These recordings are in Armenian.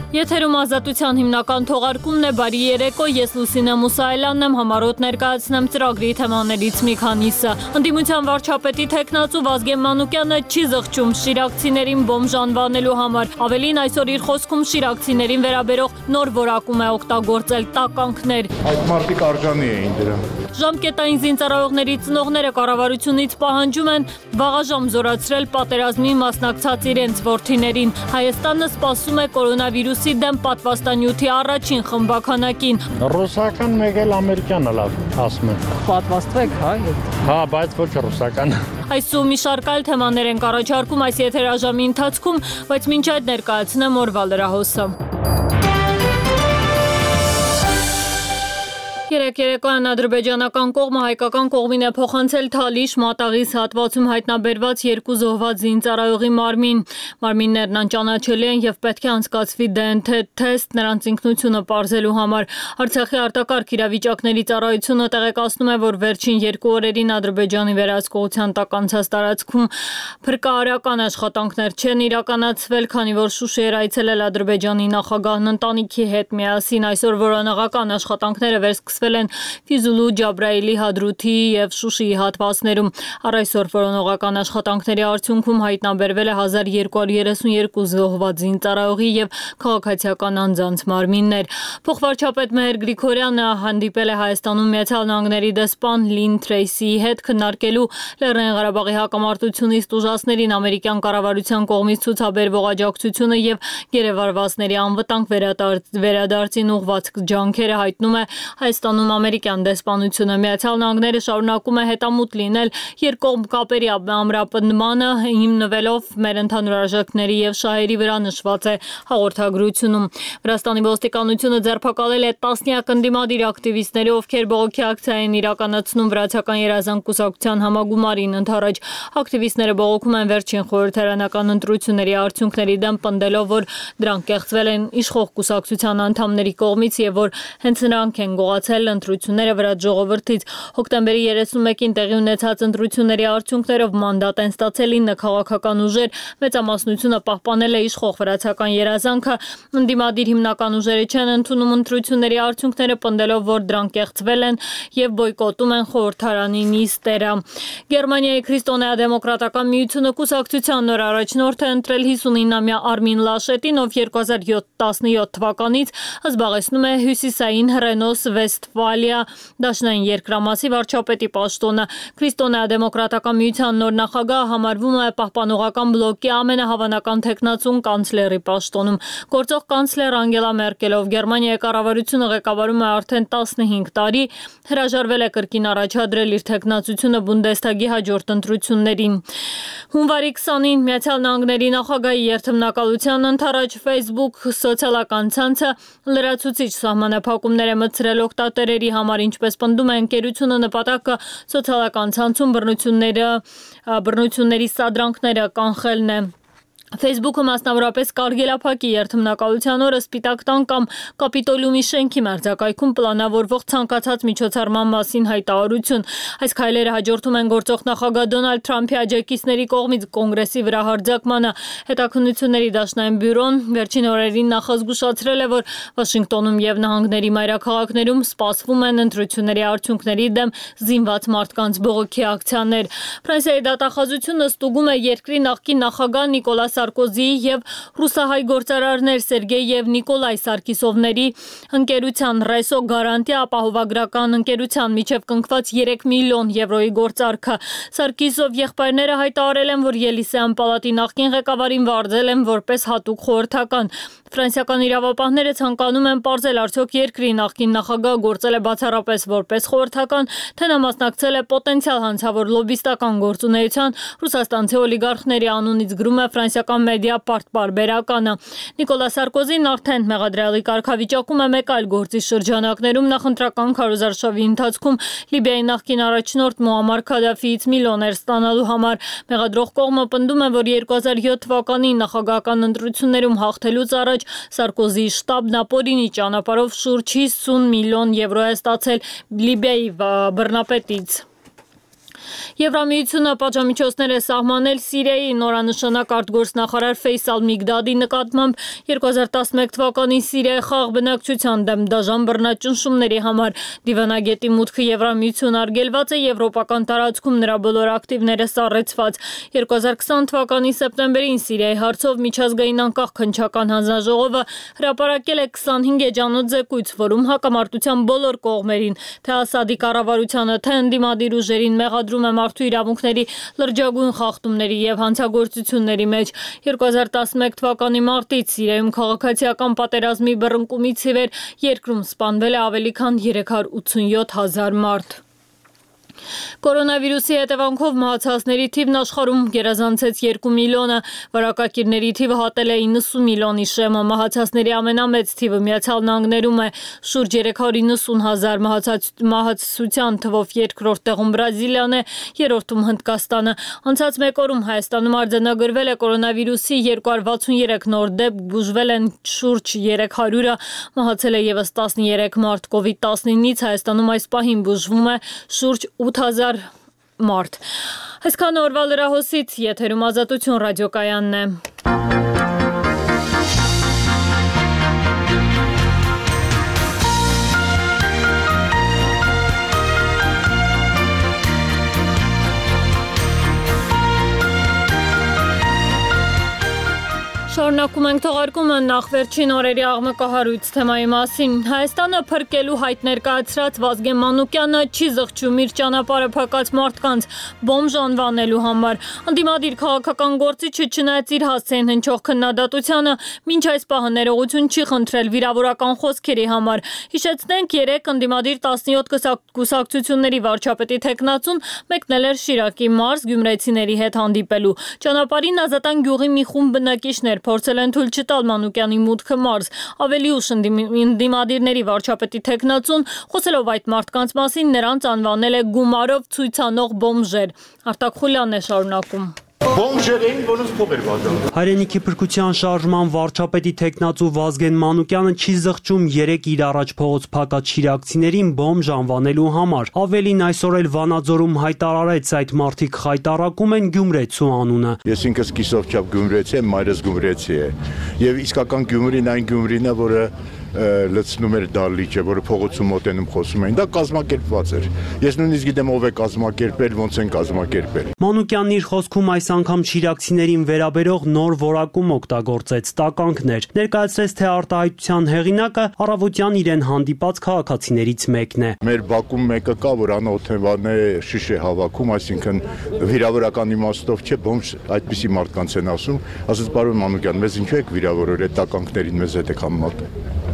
Եթերում ազատության հիմնական թողարկումն է, բարի երեկո, ես Լուսինե Մուսայելյանն եմ, համառոտ ներկայացնեմ ծրագրի թեմաներից մի քանիսը։ Ընդդիմության վարչապետի թեկնածու Վազգեն Մանուկյանը չի զղջում շիրակցիներին բոմժ անվանելու համար, ավելին այսօր իր խոսքում շիրակցիներին վերաբերող նոր որակում է օգտագործել տականքներ։ Այդ մարդիկ արժանի էին դրան։ Ժամկետային զինծառայողների ծնողները կառավարությունից պահանջում են վաղաժամ զորացրել պատերազմի մասնակցած իրենց որդիներին։ Հայաստանը սպասում է կորոնավիրուսի դեմ պատվաստանյութի առաջին խմբաքանակին։ Ռուսական մեկ էլ ամերիկյանը լավ ասում են։ Պատվաստվեք, հա։ Հա, բայց ոչ ռուսական։ Այսու մի շարք այլ թեմաներ են առաջարկում այս եթերաժամի ընթացքում, բայց մինչ այդ ներկայացնեմ օրվա լրահոսը։ Երեկոյան ադրբեջանական կողմը հայկական կողմին է փոխանցել Թալիշ մատաղիս հատվածում հայտնաբերված 2 զոհված զինծառայողի մարմին։ Մարմիններն անճանաչելի են եւ պետք է անցկացվի ԴՆԹ թեստ նրանց ինքնությունը պարզելու համար։ Արցախի արտակարգ իրավիճակների ծառայությունը տեղեկացնում է, որ վերջին 2 օրերին Ադրբեջանի վերահսկողության տակ անցած տարածքում փրկարարական աշխատանքներ չեն իրականացվել, քանի որ Շուշի էր այցելել Ադրբեջանի նախագահն ընտանիքի հետ միասին։ Այսօր որոնողական աշխատանքները վերսկսվել են Ֆիզուլու, Ջաբրայիլի, Հադրութի եւ Շուշիի հատվածներում։ Առ այսօր որոնողական աշխատանքների արդյունքում հայտնաբերվել է 1232 զոհված զինծառայողի եւ քաղաքացիական անձանց մարմիններ։ Փոխվարչապետ Մեհեր Գրիգորյանը հանդիպել է Հայաստանում Միացյալ Նահանգների դեսպան Լին Թրեյսիի հետ քննարկելու Լեռնային Ղարաբաղի հակամարտությունից տուժածներին ամերիկյան կառավարության կողմից ցուցաբերվող աջակցությունը եւ գերեվարվածների անվտանգ վերադարձին ուղղված ջանքերը, հայտնում է Հայաստանում ամերիկյան դեսպանությունը։ Միացյալ Նահանգները շարունակում է հետամուտ լինել երկկողմ կապերի ամրապնդմանը, հիմնվելով մեր ընդհանուր արժեքների եւ շահերի վրա, նշված է հաղորդագրությունում։ Վրաստանի ոստիկանությունը ձերբակալել է տասնյակ ընդդիմադիր ակտիվիստների, ովքեր բողոքի ակցիա են իրականացնում վրացական երազանք կուսակցության համագումարին ընդառաջ։ Ակտիվիստները բողոքում են վերջին խորհրդարանական ընտրությունների արդյունքների դեմ, պնդելով, որ դրանք կեղծվել են իշխող կուսակցության անդամների կողմից եւ որ հենց նրանք են գողացել ընտրությունները վրաց ժողովրդից։ Հոկտեմբերի 31-ին տեղի ունեցած ընտրությունների արդյունքներով մանդատ են ստացել 9 քաղաքական ուժեր, մեծամասնությունը պահպանել է իշխող վրացական երազանքը։ Ընդդիմադիր հիմնական ուժերը չեն ընդունում ընտրությունների արդյունքները, պնդելով, որ դրանք կեղծվել են եւ բոյկոտում են խորհրդարանի նիստերը։ Գերմանիայի քրիստոնեա-դեմոկրատական միությունը կուսակցության նոր առաջնորդ է ընտրել 59-ամյա Արմին Լաշետին, ով 2017 թվականից զբաղեցնում է հյուսիսային Ռենոս-Վեստֆալիա դաշնային երկրամասի վարչապետի պաշտոնը։ Քրիստոնեա-դեմոկրատական միության նոր նախագահը համարվում է պահպանողական բլոկի ամենահավանական թեկնածուն կանցլերի պաշտոնում։ Գործող կանցլեր Անգելա Մերկելով Գերմանիայի կառավարությունը ղեկավարում է արդեն 15 տարի, հրաժարվել է կրկին առաջադրել իր թեկնածությունը Բունդեսթագի հաջորդ ընտրություններին։ Հունվարի 20-ին Միացյալ Նահանգների նախագահի երթմնակալության ընդառաջ Facebook սոցիալական ցանցը լրացուցիչ սահմանափակումներ է մտցրել օգտատերերի համար, ինչպես պնդում է ընկերությունը, նպատակը սոցիալական ցանցում բռնությունների սադրանքները կանխելն է։ Facebook-ը մասնավորապես կարգելափակի երթմնակալության օրը Սպիտակ տան կամ Կապիտոլիումի շենքի մերձակայքում պլանավորվող ցանկացած միջոցառման մասին հայտարարություն։ Այս քայլերը հաջորդում են գործող նախագահ Դոնալդ Թրամփի աջակիցների կողմից կոնգրեսի վրա հարձակմանը։ Հետաքննությունների դաշնային բյուրոն վերջին օրերին նախազգուշացրել է, որ Վաշինգտոնում եւ նահանգների մայրաքաղաքներում սպասվում են ընտրությունների արդյունքների դեմ զինված մարդկանց բողոքի ակցիաներ։ Ֆրանսիայի դատախազությունը ստուգում է երկրի նախկին նախագահ Նիկոլաս Սարկոզիի եւ ռուսահայ գործարարներ Սերգեյ եւ Նիկոլայ Սարկիսովների ընկերության Ռեսո Գարանտի ապահովագրական ընկերության միջև կնքված 3 միլիոն եվրոյի գործարքը։ Սարկիսով եղբայրները հայտարարել են, որ Ելիսեյան պալատի նախկին ղեկավարին վարձել են որպես հատուկ խորհրդական։ Ֆրանսիական իրավապահները ցանկանում են պարզել, արդյոք երկրի նախկին նախագահը գործել է բացառապես որպես խորհրդական, թե նա մասնակցել է պոտենցիալ հանցավոր լոբիստական գործունեության, ռուսաստանցի օլիգարխների անունից գրում է ֆրանսիական մեդիա-պարտ պարբերականը։ Նիկոլա Սարկոզին արդեն մեղադրյալի կարգավիճակում է մեկ այլ գործի շրջանակներում նախընտրական քարոզարշավի ընթացքում Լիբիայի նախկին առաջնորդ Մուամմար Քադաֆիից միլիոներ ստանալու համար։ Մեղադրող կողմը պնդում է, որ 2007 թվականի նախագահական ընտրություններում հաղթելուց առաջ Սարկոզիի շտաբն ապօրինի ճանապարհով շուրջ 50 միլիոն եվրո է ստացել Լիբիայի բռնապետից։ Եվրամիությունը պատժամիջոցներ է սահմանել Սիրիայի նորանշանակ արտգործնախարար Ֆեյսալ Միգդադի նկատմամբ 2011 թվականին Սիրիայի խաղաղ բնակչության դեմ դաժան բռնաճնշումների համար դիվանագետի մուտքը Եվրամիություն արգելված է, եվրոպական տարածքում նրա բոլոր ակտիվները սառեցված։ 2020 թվականի սեպտեմբերին Սիրիայի հարցով միջազգային անկախ քննչական հանձնաժողովը հրապարակել է 25 էջանոց զեկույց, որում հակամարտության բոլոր կողմերին, թե Ասադի կառավարությանը, թե ընդդիմադիր ուժերին մեղադրում է մարդու իրավունքների լրջագույն խախտումների եւ հանցագործությունների մեջ։ 2011 թվականի մարտից Սիրիայում քաղաքացիական պատերազմի բռնկումից ի վեր երկրում սպանվել է ավելի քան 387,000 մարդ։ Կորոնավիրուսի հետևանքով մահացածների թիվն աշխարհում գերազանցեց 2 միլիոնը, վարակակիրների թիվը հատել է 90 միլիոնի շեմը, մահացածների ամենամեծ թիվը Միացյալ Նահանգներում է, շուրջ 390,000 մահացության թվով երկրորդ տեղում Բրազիլիան է, երրորդում Հնդկաստանը։ Անցած մեկ օրում Հայաստանում արձանագրվել է կորոնավիրուսի 263 նոր դեպք, բուժվել են շուրջ 300-ը, մահացել է եւս 13 մարդ։ COVID-19-ից Հայաստանում այս պահին բուժվում է շուրջ 8,000 մարդ։ Այսքան օրվա լրահոսից, եթերում Ազատություն ռադիոկայանն է։ Շարունակում ենք թողարկումը նախ վերջին օրերի աղմկահարույց թեմայի մասին։ Հայաստանը փրկելու հայտ ներկայացրած Վազգեն Մանուկյանը չի զղջում իր ճանապարհը փակած մարդկանց բոմժ անվանելու համար։ Ընդդիմադիր քաղաքական գործիչը չնայած իր հասցեին հնչող քննադատությանը, մինչ այս պահը ներողություն չի խնդրել վիրավորական խոսքերի համար։ Հիշեցնենք, 3 ընդդիմադիր 17 կուսակցությունների վարչապետի թեկնածուն մեկնել էր Շիրակի մարզ գյումրեցիների հետ հանդիպելու։ Ճանապարհին Ազատան գյուղի մի խումբ բնակիչներ փորձել են թույլ չտալ Մանուկյանի մուտքը մարզ։ Ավելի ուշ ընդդիմադիրների վարչապետի թեկնածուն, խոսելով այդ մարդկանց մասին, նրանց անվանել է գումարով ցույցանող բոմժեր։ Արտակ Խուլյանն է շարունակում։ Բոմժերին, որոնց փող էր վազում։ Հայրենիքի փրկության շարժման վարչապետի թեկնածու Վազգեն Մանուկյանը չի զղջում 3 իր առաջ փողոց փակած շիրակցիներին բոմժ անվանելու համար։ Ավելին այսօր էլ Վանաձորում հայտարարեց, այդ մարդիկ խայտառակում են Գյումրեցու անունը։ Ես ինքս կիսով չափ գյումրեցի եմ, մայրս գյումրեցի է։ Եվ իսկական Գյումրին այն Գյումրին է, որը լցնում էր դալիճը, որը փողոցում մոտենում խոսում էին, դա կազմակերպված էր։ Ես նույնիսկ գիտեմ ով է կազմակերպել, ոնց են կազմակերպել։ Մանուկյանն իր խոսքում այս անգամ շիրակցիներին վերաբերող նոր որակում օգտագործեց տականքներ։ Ներկայացրեց, թե արտահայտության հեղինակը առավոտյան իրեն հանդիպած քաղաքացիներից մեկն է։ Մեր բակում մեկը կա, որ անօթևան է, շիշ է հավաքում, այսինքն վիրավորական իմաստով չէ, բոմժ այդպիսի մարդկանց են ասում, ասաց պարոն Մանուկյան, մեզ ինչու եք վիրավորել այդ տականքներին, մեզ հետ եք համատել։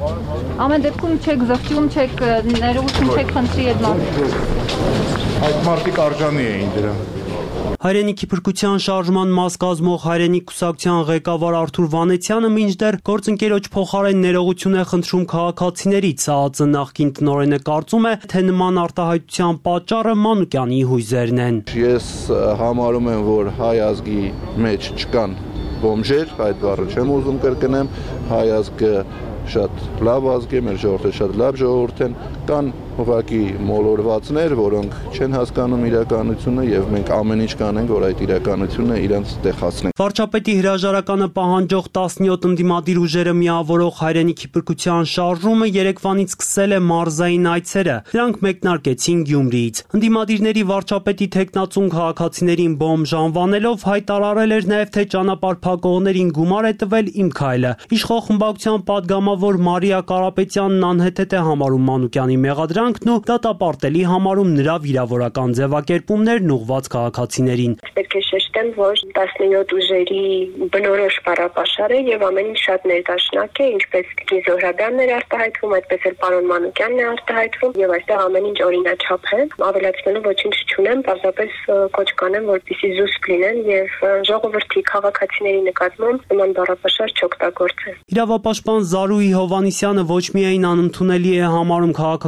Ամեն դեպքում չեք զղջում, չեք ներողություն չեք խնդրի այդ մարդկանց։ Այդ մարդիկ արժանի էին դրան։ Հայրենիքի փրկության շարժման մաս կազմող Հայրենիք կուսակցության ղեկավար Արթուր Վանեցյանը մինչդեռ գործընկերոջ փոխարեն ներողություն է խնդրում քաղաքացիներից։ ԱԱԾ նախկին տնօրենը կարծում է, թե նման արտահայտության պատճառը Մանուկյանի հույզերն են։ Ես համարում եմ, որ հայ ազգի մեջ չկան բոմժեր, այդ բառը չեմ ուզում կրկնեմ, հայ ազգը շատ լավ ազգ է, մեր ժողովուրդը շատ լավ ժողովուրդ են, կան ուղղակի մոլորվածներ, որոնք չեն հասկանում իրականությունը եւ մենք ամեն ինչ կանենք, որ այդ իրականությունը իրենց տեղացնենք։ Վարչապետի հրաժարականը պահանջող 17 ընդդիմադիր ուժերը միավորող Հայրենիքի փրկության շարժումը երեկվանից սկսել է մարզային այցերը։ Դրանք մեկնարկեցին Գյումրիից։ Ընդդիմադիրների վարչապետի թեկնածուն քաղաքացիներին բոմժ անվանելով հայտարարել էր նաեւ, թե ճանապարհ փակողներին գումար է տվել Իմ քայլը։ Իշխող խմբակցության պատգամավոր Մարիա Կարապետյանն անհեթեթ է համարում Մանուկյանի մեղադրանքն ու դատապարտելի համարում նրա վիրավորական ձևակերպումներն ուղղված քաղաքացիներին։ Պետք է շեշտեմ, որ 17 ուժերի բնորոշ բառապաշար է եւ ամեն ինչ շատ ներդաշնակ է, ինչպես Տիկին Զոհրաբյանն էր արտահայտվում, այդպես էլ պարոն Մանուկյանն է արտահայտվում եւ այստեղ ամեն ինչ օրինաչափ է։ Ավելացնելու ոչինչ չունեմ, պարզապես կոչ կանեմ, որպեսզի զուսպ լինեն եւ ժողովրդի քաղաքացիների նկատմամբ նման բառապաշար չօգտագործեն։ Իրավապաշտպան Զարուհի Հովանիսյանը ոչ միայն անընդունելի է համարում քաղաքական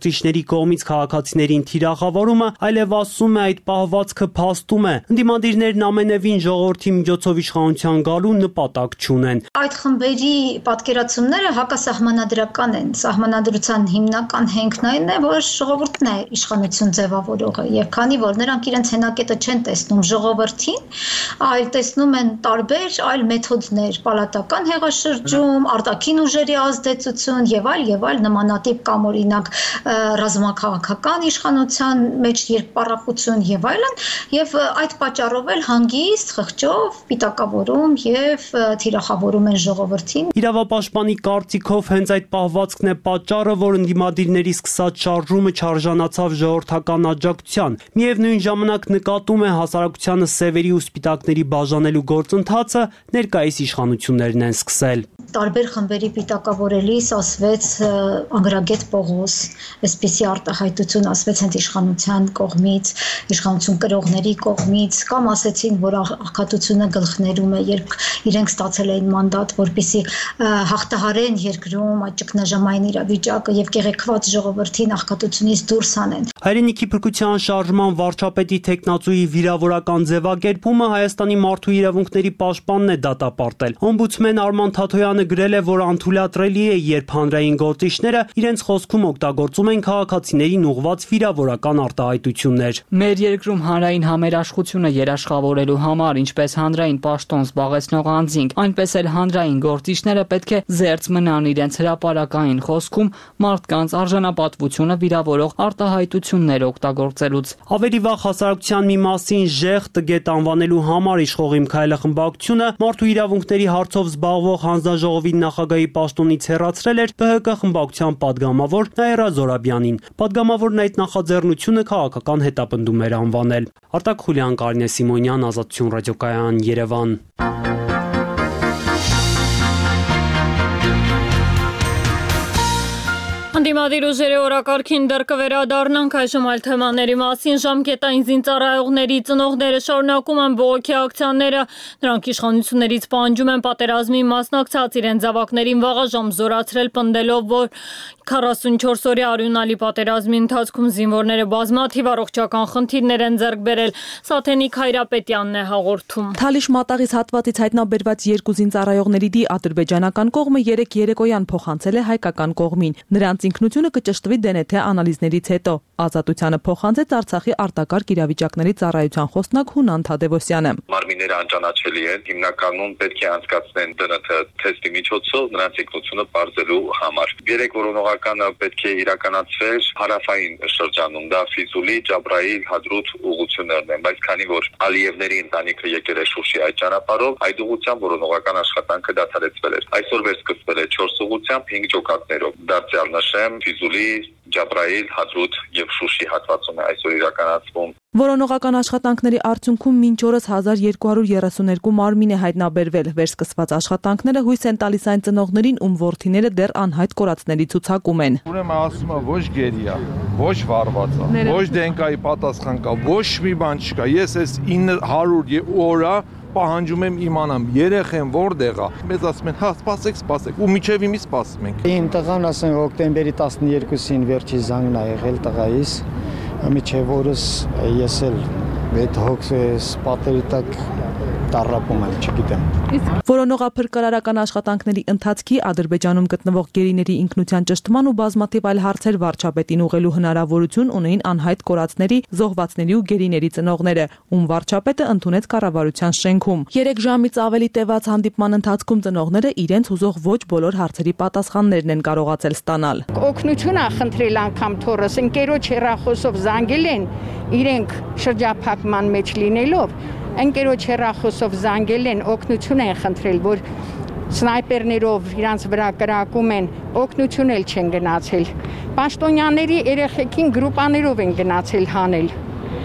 գործիչների կողմից քաղաքացիներին թիրախավորումը, այլև ասում է այդ պահվածքը փաստում է։ Ընդդիմադիրներն ամենևին ժողովրդի միջոցով իշխանության գալու նպատակ չունեն։ Այդ խմբերի պատկերացումները հակասահմանադրական են։ Սահմանադրության հիմնական հենքն այն է, որ ժողովուրդն է իշխանություն ձևավորողը, եւ քանի որ նրանք իրենց հենակետը չեն տեսնում ժողովրդին, այլ տեսնում են տարբեր այլ մեթոդներ, պալատական հեղաշրջում, արտաքին ուժերի ազդեցություն եւ այլ նմանատիպ կամ օրինակ ռազմաքաղաքական իշխանության մեջ երկպառակություն եւ այլն, եւ այդ պատճառով էլ հանգիստ խղճով պիտակավորում եւ թիրախավորում են ժողովրդին։ Իրավապաշտպանի կարծիքով հենց այդ պահվածքն է պատճառը, որ ընդդիմադիրների սկսած շարժումը չարժանացավ ժողովրդական աջակցության։ Միևնույն ժամանակ նկատում է հասարակությանը սևերի ու սպիտակների բաժանելու գործընթացը ներկայիս իշխանություններն են սկսել։ Տարբեր խմբերի պիտակավորելիս ասվեց Անգրագետ Պողոս, այսպիսի արտահայտություն ասվեց հենց իշխանության կողմից, իշխանություն կրողների կողմից, կամ ասեցին, որ աղքատությունը գլխներում է, երբ իրենք ստացել էին մանդատ, որպեսզի հաղթահարեն երկրում այդ ճգնաժամային իրավիճակը եւ կեղեքված ժողովրդին աղքատությունից դուրս անեն։ Հայրենիքի փրկության շարժման վարչապետի տեխնացուի վիրավորական ձևակերպումը Հայաստանի մարդու իրավունքների պաշտպանն է դատապարտել։ Օմբուդսմեն Արման Թաթոյանը գրել է, որ անթույլատրելի է, երբ հանրային գործիչները իրենց խոսքում օգտագործում են քաղաքացիներին ուղղված վիրավորական արտահայտություններ։ Մեր երկրում հանրային համերաշխությունը երաշխավորելու համար, ինչպես հանրային պաշտոն զբաղեցնող անձինք, այնպես էլ հանրային գործիչները պետք է զերծ մնան իրենց հրապարակային խոսքում մարդկանց արժանապատվությունը վիրավորող արտահայտություններ օգտագործելուց։ Ավելի վաղ հասարակության մի մասին ժեղ տգետ անվանելու համար իշխող Իմ քայլը խմբակցությունը մարդու իրավունքների հարցով զբաղվող հանձնաժողովի նախագահի պաշտոնից հեռացրել էր ԲՀԿ խմբակցության падգամավոր Նաիրա Զորաբյանին։ Падգամավորն այդ նախաձեռնությունը քաղաքական հետապնդում էր անվանել։ Արտակ Խուլյան, Կարինե Սիմոնյան, Ազատություն ռադիոկայան, Երևան։ Ընդդիմադիր ուժերի օրակարգին դեռ կվերադառնանք այժմ այլ թեմաների մասին։ Ժամկետային զինծառայողների ծնողները շարունակում են բողոքի ակցիաները։ Նրանք իշխանություններից պահանջում են պատերազմի մասնակցած իրենց զավակներին վաղաժամ զորացրել, պնդելով, որ 44 օրյա արյունալի պատերազմի ընթացքում զինվորները բազմաթիվ առողջական խնդիրներ են ձեռք բերել։ Սաթենիկ Հայրապետյանն է հաղորդում։ Թալիշ մատաղից հատվածից հայտնաբերված երկու զինծառայողների ադրբեջանական կողմը երեկոյան փոխանցել է հայկական կողմին։ Նրանց ինքնությունը կճշտվի դենեթե անալիզներից հետո։ Ազատությանը փոխանցեց Արցախի արտակարգ իրավիճակների ծառայության խոսնակ Հունան Թադևոսյանը։ Մարմինները անճանաչելի են, հիմնականում պետք է անցկացնեն ԴՆԹ թեստի միջոցով նրանց ինքնությունը բարձելու համար։ Երեք որոնողականը պետք է իրականացվեր հարավային շրջանում, դա Ֆիզուլի, Ջաբրայիլ, Հադրութ ուղղություններն են, բայց քանի որ Ալիևների ընտանիքը եկել է Շուշի այդ ճանապարհով, այդ ուղղությամբ որոնողական աշխատանքը դադարեցվել էր։ Այսօր վերսկսվել է 4 ուղղությամբ 5 ջոկատներով։ Դարձյալ նշեմ, Ֆիզուլի, Ջաբրայիլ, Հադրութ եւ Շուշի հատվածում է այսօր իրականացվում։ Որոնողական աշխատանքների արդյունքում մինչ օրս 1232 մարմին է հայտնաբերվել։ Վերսկսված աշխատանքները հույս են տալիս այն ծնողներին, ում որդիները դեռ անհայտ կորածների ցուցակում են։ Ուրեմն ասում եմ, ոչ գերիա, ոչ վարված է, ոչ դենկայի պատասխան կա, ոչ մի բան չկա։ Ես այս 900 օրա պահանջում եմ իմանամ երեխեն որտեղ է։ Մեզ ասում են, հա, սպասեք, ու միջև իմի սպասում ենք։ Իմ տղան ասեն հոկտեմբերի 12-ին վերջի զանգն ա եղել տղայիս, միջև օրս ես էլ այդ հոգս պատերի տակ տարապում եմ, չգիտեմ։ Որոնողափրկարարական աշխատանքների ընթացքի Ադրբեջանում գտնվող գերիների ինքնության ճշտման ու բազմաթիվ այլ հարցեր վարչապետին ուղղելու հնարավորություն ունեին անհայտ կորածների, զոհվածների ու գերիների ծնողները, ում վարչապետը ընդունեց կառավարության շենքում։ 3 ժամից ավելի տևած հանդիպման ընթացքում ծնողները իրենց ուզող ոչ բոլոր հարցերի պատասխաններն են կարողացել ստանալ։ Օգնություն ա խնդրել անգամ թորս, ընկերոջ հեռախոսով զանգել են, իրենք շրջափակման մեջ լինելով, ընկերոջ հեռախոսով զանգել են, օգնություն են խնդրել, որ սնայպերներով իրանց վրա կրակում են, օգնություն էլ չեն գնացել։ Պաշտոնյաների երեխեքին գրուպաներով են գնացել հանել։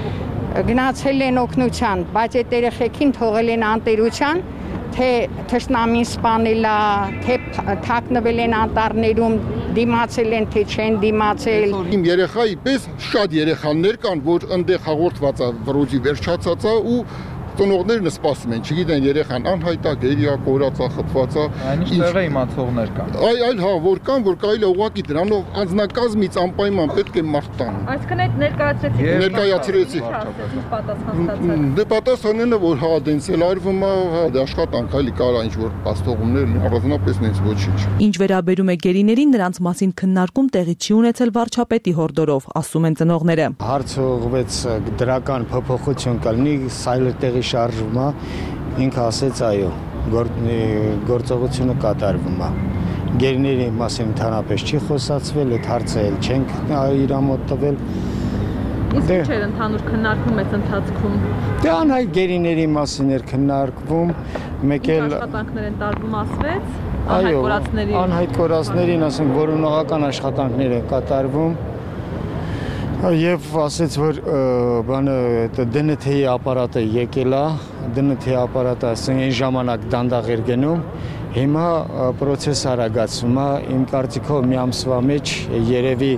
Գնացել են օգնության, բայց այդ երեխեքին թողել են անտերության, թե թշնամին սպանել է, թե թաքնվել են անտառներում, դիմացել են, թե չեն դիմացել։ Իմ երեխայի պես շատ երեխաներ կան, որ ընդեղ հաղորդված է վրոջի վերջացած է ու ծնողներն սպասում են, չգիտեն երեխան անհայտա, գերիա, կորածա, խփվածա։ Այնիշ տեղը իմացողներ կան։ Այլ հա, որ կան, որ կարելի է ուղղակի դրանով անձնակազմից անպայման պետք է մարդ տան։ Այսինքն այդ ներկայացրեցի։ Դե պատասխանելը որ հա դենց էլ արվում է, հա դա աշխատանք, այլի կարա ինչ որ պաստողումներ, առանձնապես նենց ոչինչ։ Ինչ վերաբերում է գերիներին, նրանց մասին քննարկում տեղի չի ունեցել վարչապետի հորդորով, ասում են ծնողները։ Հարցը ուղղվեց դրական փոփոխություն կլինի, սայլը տեղի շարժվում է, ինքը ասեց այո, գործողությունը կատարվում է։ Գերիների մասին ընդհանրապես չի խոսացվել, այդ հարցը էլ չենք իր մոտ տվել։ Իսկ ինչ էր ընդհանուր քննարկում այս ընթացքում։ Դե անհայտ գերիների մասին էր քննարկվում, մեկ էլ աշխատանքներ են տարվում ասվեց, այո, անհայտ կորածներին, ասենք որոնողական աշխատանքներ են կատարվում։ Եվ ասեց, որ բանը ԴՆԹ-ի ապարատը եկել է, ԴՆԹ-ի ապարատը ասենք այն ժամանակ դանդաղ էր գնում, հիմա պրոցես արագացում է, իմ կարծիքով մի ամսվա մեջ երևի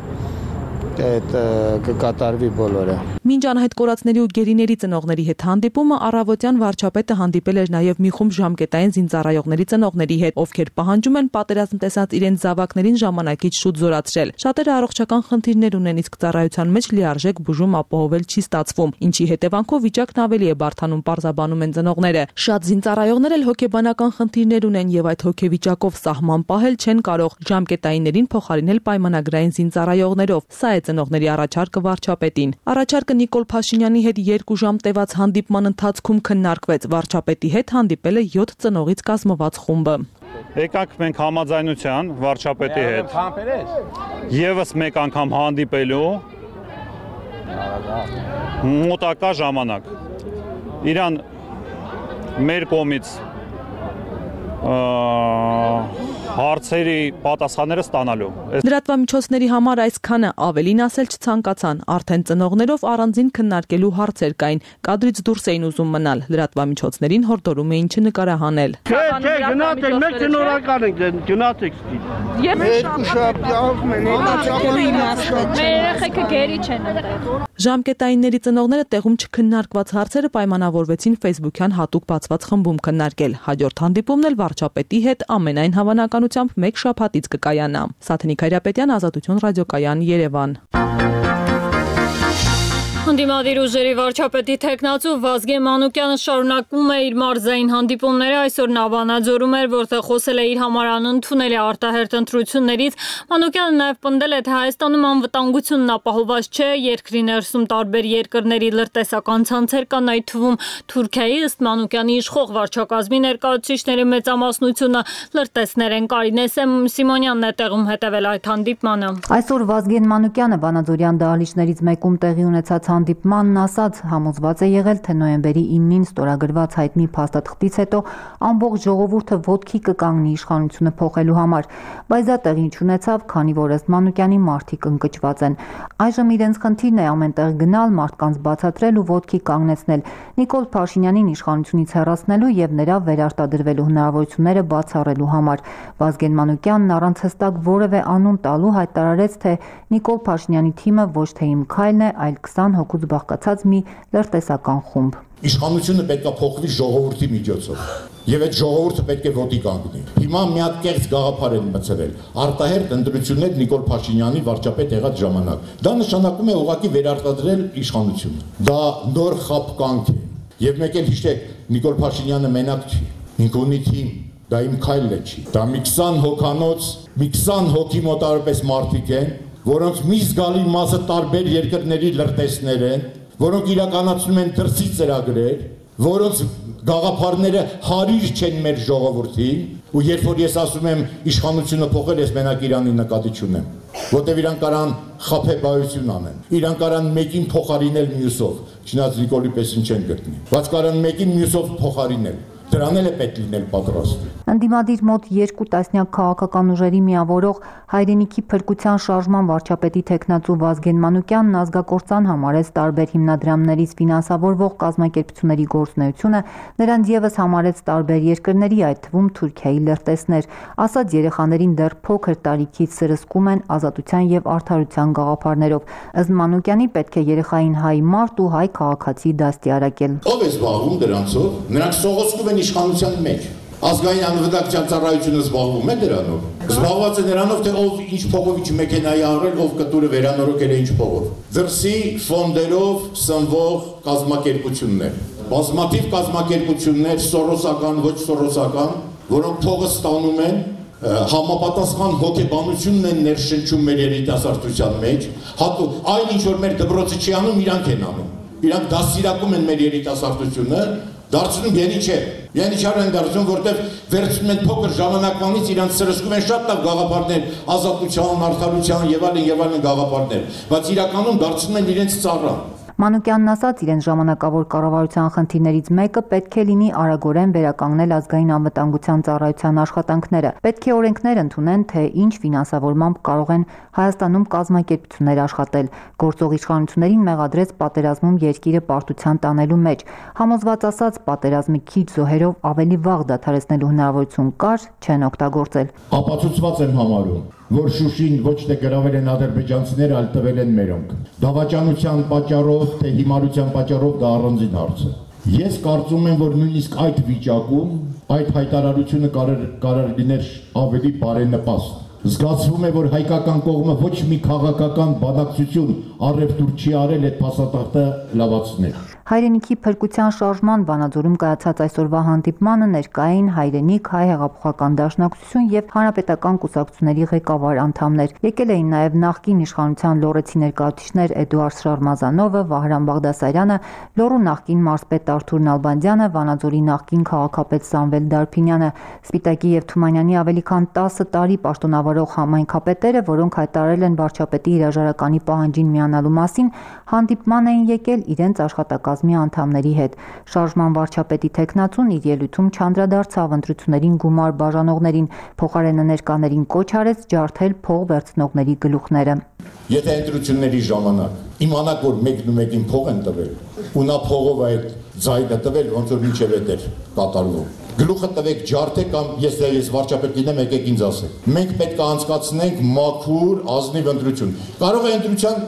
կկատարվի բոլորը։ Մինչ անհայտ կորածների ու գերիների ծնողների հետ հանդիպումը առավոտյան վարչապետը հանդիպել էր նաև մի խումբ ժամկետային զինծառայողների ծնողների հետ, ովքեր պահանջում են պատերազմ տեսած իրենց զավակներին ժամանակից շուտ զորացրել։ Շատերը առողջական խնդիրներ ունեն, իսկ ծառայության մեջ լիարժեք բուժում ապահովել չի ստացվում, ինչի հետևանքով վիճակն ավելի է բարդանում, պարզաբանում են ծնողները։ Շատ զինծառայողներ էլ հոգեբանական խնդիրներ ունեն եւ այդ հոգեվիճակով սահման պահել չեն կարող, ժամկետայիններին փոխարինել պայմանագրային զինծառայողներով։ Սա է ծնողների առաջարկը վարչապետին։ Առաջարկը Նիկոլ Փաշինյանի հետ 2 ժամ տևած հանդիպման ընթացքում քննարկվեց։ Վարչապետի հետ հանդիպել է 7 ծնողից կազմված խումբը։ Եկանք մենք համաձայնության վարչապետի հետ։ Եվս մեկ անգամ հանդիպելու մոտակա ժամանակ։ Իրան մեր կողմից հարցերի պատասխանները ստանալու։ Լրատվամիջոցների համար այսքանը, ավելին ասել չցանկացան, արդեն ծնողներով առանձին քննարկելու հարցեր կային, կադրից դուրս էին ուզում մնալ, լրատվամիջոցներին հորդորում էին չնկարահանել։ Չէ, գնացեք, մենք շնորհակալ ենք, գնացեք ստի։ Մեր երեխեքը գերի չեն այնտեղ։ Ժամկետայինների ծնողները տեղում չքննարկված հարցերը պայմանավորվեցին Facebook-յան հատուկ բացված խմբում քննարկել։ Հաջորդ հանդիպումն էլ վարչապետի հետ ամենայն հավանականությամբ մեկ շաբաթից կկայանա։ Սաթենիկ Հայրապետյան, Ազատություն ռադիոկայան, Երևան։ Ընդդիմադիր ուժերի վարչապետի թեկնածու Վազգեն Մանուկյանը շարունակում է իր մարզային հանդիպումները, այսօր նա Վանաձորում էր, որտեղ խոսել է իր համար անընդունելի արտահերթ ընտրություններից։ Մանուկյանը նաև պնդել է, թե Հայաստանում անվտանգությունն ապահովված չէ, երկրի ներսում տարբեր երկրների լրտեսական ցանցեր կան, այդ թվում Թուրքիայի, ըստ Մանուկյանի իշխող վարչակազմի ներկայացուցիչների մեծամասնությունը լրտեսներ են։ Կարինե Սիմոնյանն է տեղում հետևել այդ հանդիպմանը։ Այսօր Վազգեն Մանուկյանը Վանաձորյան դահլիճներից մեկում տեղի ունեցած հանդիպմանն ասաց, համոզված է եղել, թե նոյեմբերի 9-ին ստորագրված հայտնի փաստաթղթից հետո ամբողջ ժողովուրդը ոտքի կկանգնի իշխանությունը փոխելու համար, բայց դա տեղի չունեցավ, քանի որ ըստ Մանուկյանի մարդիկ ընկճված են։ Այժմ իրենց խնդիրն է ամենտեղ գնալ, մարդկանց բացատրել ու ոտքի կանգնեցնել, Նիկոլ Փաշինյանին իշխանությունից հեռացնելու եւ նրա վերարտադրվելու հնարավորությունները բացառելու համար։ Վազգեն Մանուկյանն առանց հստակ որևէ անուն տալու հայտարարեց, թե Նիկոլ Փաշինյանի թիմը ոչ թե իմ քայլն է, այլ 20 հոգուց բաղկացած մի լրտեսական խումբ։ Իշխանությունը պետք է փոխվի ժողովրդի միջոցով, եւ այդ ժողովուրդը պետք է ոտի կանգնի։ Հիմա մի հատ կեղծ գաղափար են մտցրել։ Արտահերթ ընտրություններ Նիկոլ Փաշինյանի վարչապետ եղած ժամանակ։ Դա նշանակում է ուղղակի վերարտադրել իշխանությունը։ Դա նոր խապկանք է։ Եվ մեկ էլ հիշեք, Նիկոլ Փաշինյանը մենակ չի։ Ինքը ունի թիմ, դա իմ քայլը չի։ Դա մի 20 հոգանոց, մի 20 հոգի մոտավորապես մարդիկ են, որոնց մի զգալի մասը տարբեր երկրների լրտեսներ են, որոնք իրականացնում են դրսի ծրագրեր, որոնց գաղափարները հարիր չեն մեր ժողովրդին, ու երբ որ ես ասում եմ իշխանությունը փոխել, ես մենակ Իրանի նկատի չունեմ, որտեղ իրան կարան խաբեբայություն անեն, իրան կարան մեկին փոխարինել մյուսով, չնայած Նիկոլի պես ինչ են գտնի, բայց կարան մեկին մյուսով փոխարինել։ Դրան էլ է պետք լինել պատրաստ։ Ընդդիմադիր մոտ 2 տասնյակ քաղաքական ուժերի միավորող հայրենիքի փրկության շարժման վարչապետի տեխնացու Վազգեն Մանուկյանն ազգակործան համարեց տարբեր հիմնադրամներից ֆինանսավորվող կազմակերպությունների գործունեությունը, նրանց ևս համարեց տարբեր երկրների, այդ թվում Թուրքիայի լրտեսներ, ասաց երեխաներին դեռ փոքր տարիքից սրսկում են ազատության եւ արդարության գաղափարներով։ Ըստ Մանուկյանի պետք է երեխային հայ մարդ ու հայ քաղաքացի դաստիարակել։ Ով է զբաղվում դրանցով։ Նրանք սողոսկում են իշխանության մեջ։ Ազգային անվտանգության ծառայությունը զբաղվում է դրանով։ Զբաղված է նրանով, թե ով ինչ փողով ինչ մեքենայի առել, ով կտուրը վերանորոգել է ինչ փողով։ Դրսի ֆոնդերով սնվող կազմակերպություններ, բազմաթիվ կազմակերպություններ, սորոսական, ոչ սորոսական, որոնք փողը ստանում են, համապատասխան հոգեբանությունն են ներշնչում մեր երիտասարդության մեջ, այն ինչ որ մեր դպրոցը չի անում, իրանք են անում։ Իրանք դաստիարակում են մեր երիտասարդությունը, դարձնում Յենիչար են դարձնում, որտեղ վերցնում են փոքր ժամանակվանից իրանք սրսկում են շատ լավ գաղափարներ, ազատության, արդարության եւ այլն գաղափարներ, բայց իրականում դարձնում են իրենց ծառան։ Մանուկյանն ասաց, իրենց ժամանակավոր կառավարության խնդիրներից մեկը պետք է լինի արագորեն վերականգնել ազգային անվտանգության ծառայության աշխատանքները։ Պետք է օրենքներ ընդունեն, թե ինչ ֆինանսավորմամբ կարող են Հայաստանում կազմակերպություններ աշխատել։ Գործող իշխանություններին մեղադրեց պատերազմում երկիրը պարտության տանելու մեջ։ Համոզված ասաց, պատերազմի քիչ զոհերով ավելի վաղ դադարեցնելու հնարավորություն կար, չեն օգտագործել։ Ապացուցված եմ համարում, որ Շուշին ոչ թե գրավել են ադրբեջանցիները, այլ տվել են մերոնք։ Դավաճանության պատճառով, թե հիմարության պատճառով դա առանձին հարց է։ Ես կարծում եմ, որ նույնիսկ այդ վիճակում այդ հայտարարությունը կարող լիներ ավելի բարենպաստ։ Զգացվում է, որ հայկական կողմը ոչ մի քաղաքական բանակցություն առևտուր չի արել այդ փաստաթղթը լավացնել։ Հայրենիքի փրկության շարժման Վանաձորում կայացած այսօրվա հանդիպմանը ներկային Հայրենիք, Հայ հեղափոխական դաշնակցություն եւ հանրապետական կուսակցությունների ղեկավար անդամներ։ Եկել էին նաեւ նախկին իշխանության լոռեցի ներկայացուցիչներ Էդուարդ Շարմազանովը, Վահրամ Բաղդասարյանը, Լոռու նախկին մարզպետ Արթուր Նալբանդյանը, Վանաձորի նախկին քաղաքապետ Սամվել Դարփինյանը, Սպիտակի եւ Թումանյանի ավելի քան 10 տարի պաշտոնավարող համայնքապետերը, որոնք հայտարարել են վարչապետի հրաժարականի պահանջին միանալու մասին, հանդիպման էին եկել իրենց աշխատակազմի անդամների հետ։ Շարժման վարչապետի տեխնացուն իր ելույթում չանդրադարձավ ընտրություններին գումար բաժանողներին, փոխարենը ներկաներին կոչ արեց ջարդել փող վերցնողների գլուխները։ Եթե ընտրությունների ժամանակ իմանաք, որ մեկն ու մեկին փող են տվել, ու նա փողով այդ ձայնը տվել, ոնց որ մինչև այդ էր կատարվում։ Գլուխը տվեք ջարդեք կամ ես վարչապետ լինեմ, եկեք ինձ ասեք։ Մենք պետք է անցկացնենք մաքուր, ազնիվ ընտրություն։ Կարող է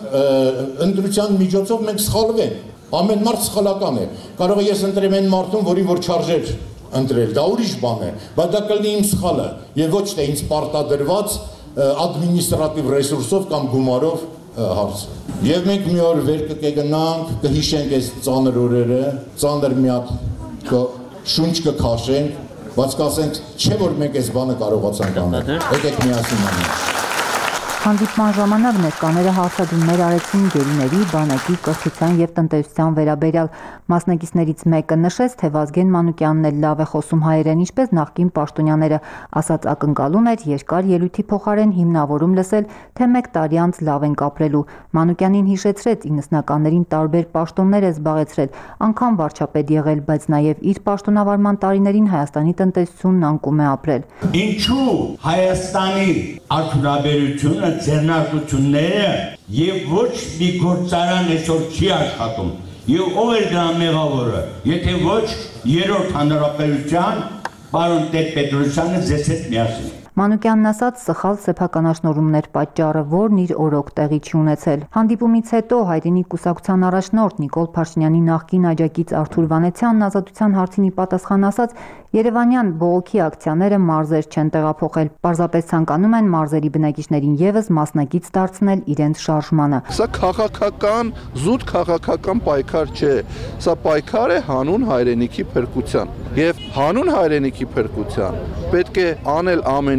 ընտրության միջոցով մենք սխալվենք։ Ամեն մարդ սխալական է։ Կարող է ես ընտրեմ այն մարդուն, որի որ չարժեր ընտրել, դա ուրիշ բան է, բայց դա կլինի իմ սխալը եւ ոչ թե ինձ պարտադրված ադմինիստրատիվ ռեսուրսով կամ գումարով հարց։ Եվ մենք մի օր վեր կգնանք, կհիշենք այս ծանր օրերը, ծանր մի հատ շունչ կքաշենք, բայց կասենք, չէ որ մենք այս բանը կարողացանք անել։ Եկեք միասին անենք։ Հանդիպման ժամանակ ներկաները հարցադրումներ արեցին գերիների, բանակի, կրթության եւ տնտեսության վերաբերյալ։ Մասնակիցներից մեկը նշեց, թե Վազգեն Մանուկյանն էլ լավ է խոսում հայերեն, ինչպես նախկին պաշտոնյաները, ասաց ակնկալում էր երկար ելույթի փոխարեն հիմնավորում լսել, թե 1 տարի անց լավ ենք ապրելու։ Մանուկյանին հիշեցրեց 90-ականներին տարբեր պաշտոններ է զբաղեցրել, անգամ վարչապետ եղել, բայց նաեւ իր պաշտոնավարման տարիներին Հայաստանի տնտեսությունն անկում է ապրել։ Ինչու Հայաստանի արդյունաբերությունը ձեռնարկությունները եւ ոչ մի գործարան այսօր չի աշխատում եւ ով է դրա մեղավորը եթե ոչ երրորդ հանրապետության պարոն Տեր-Պետրոսյանը ձեզ հետ միասին։ Մանուկյանն ասաց, սխալ սեփականաշնորհումներ պատճառը, որն իր օրոք տեղի չի ունեցել։ Հանդիպումից հետո Հայրենիք կուսակցության առաջնորդ Նիկոլ Փաշինյանի նախկին աջակից Արթուր Վանեցյանն ազատության հարցին ի պատասխան ասաց, Երևանյան բողոքի ակցիաները մարզեր չեն տեղափոխել, պարզապես ցանկանում են մարզերի բնակիչներին եւս մասնակից դարձնել իրենց շարժմանը։ Սա քաղաքական, զուտ քաղաքական պայքար չէ, սա պայքար է հանուն հայրենիքի փրկության։ Եվ հանուն հայրենիքի փրկության պետք է անել ամեն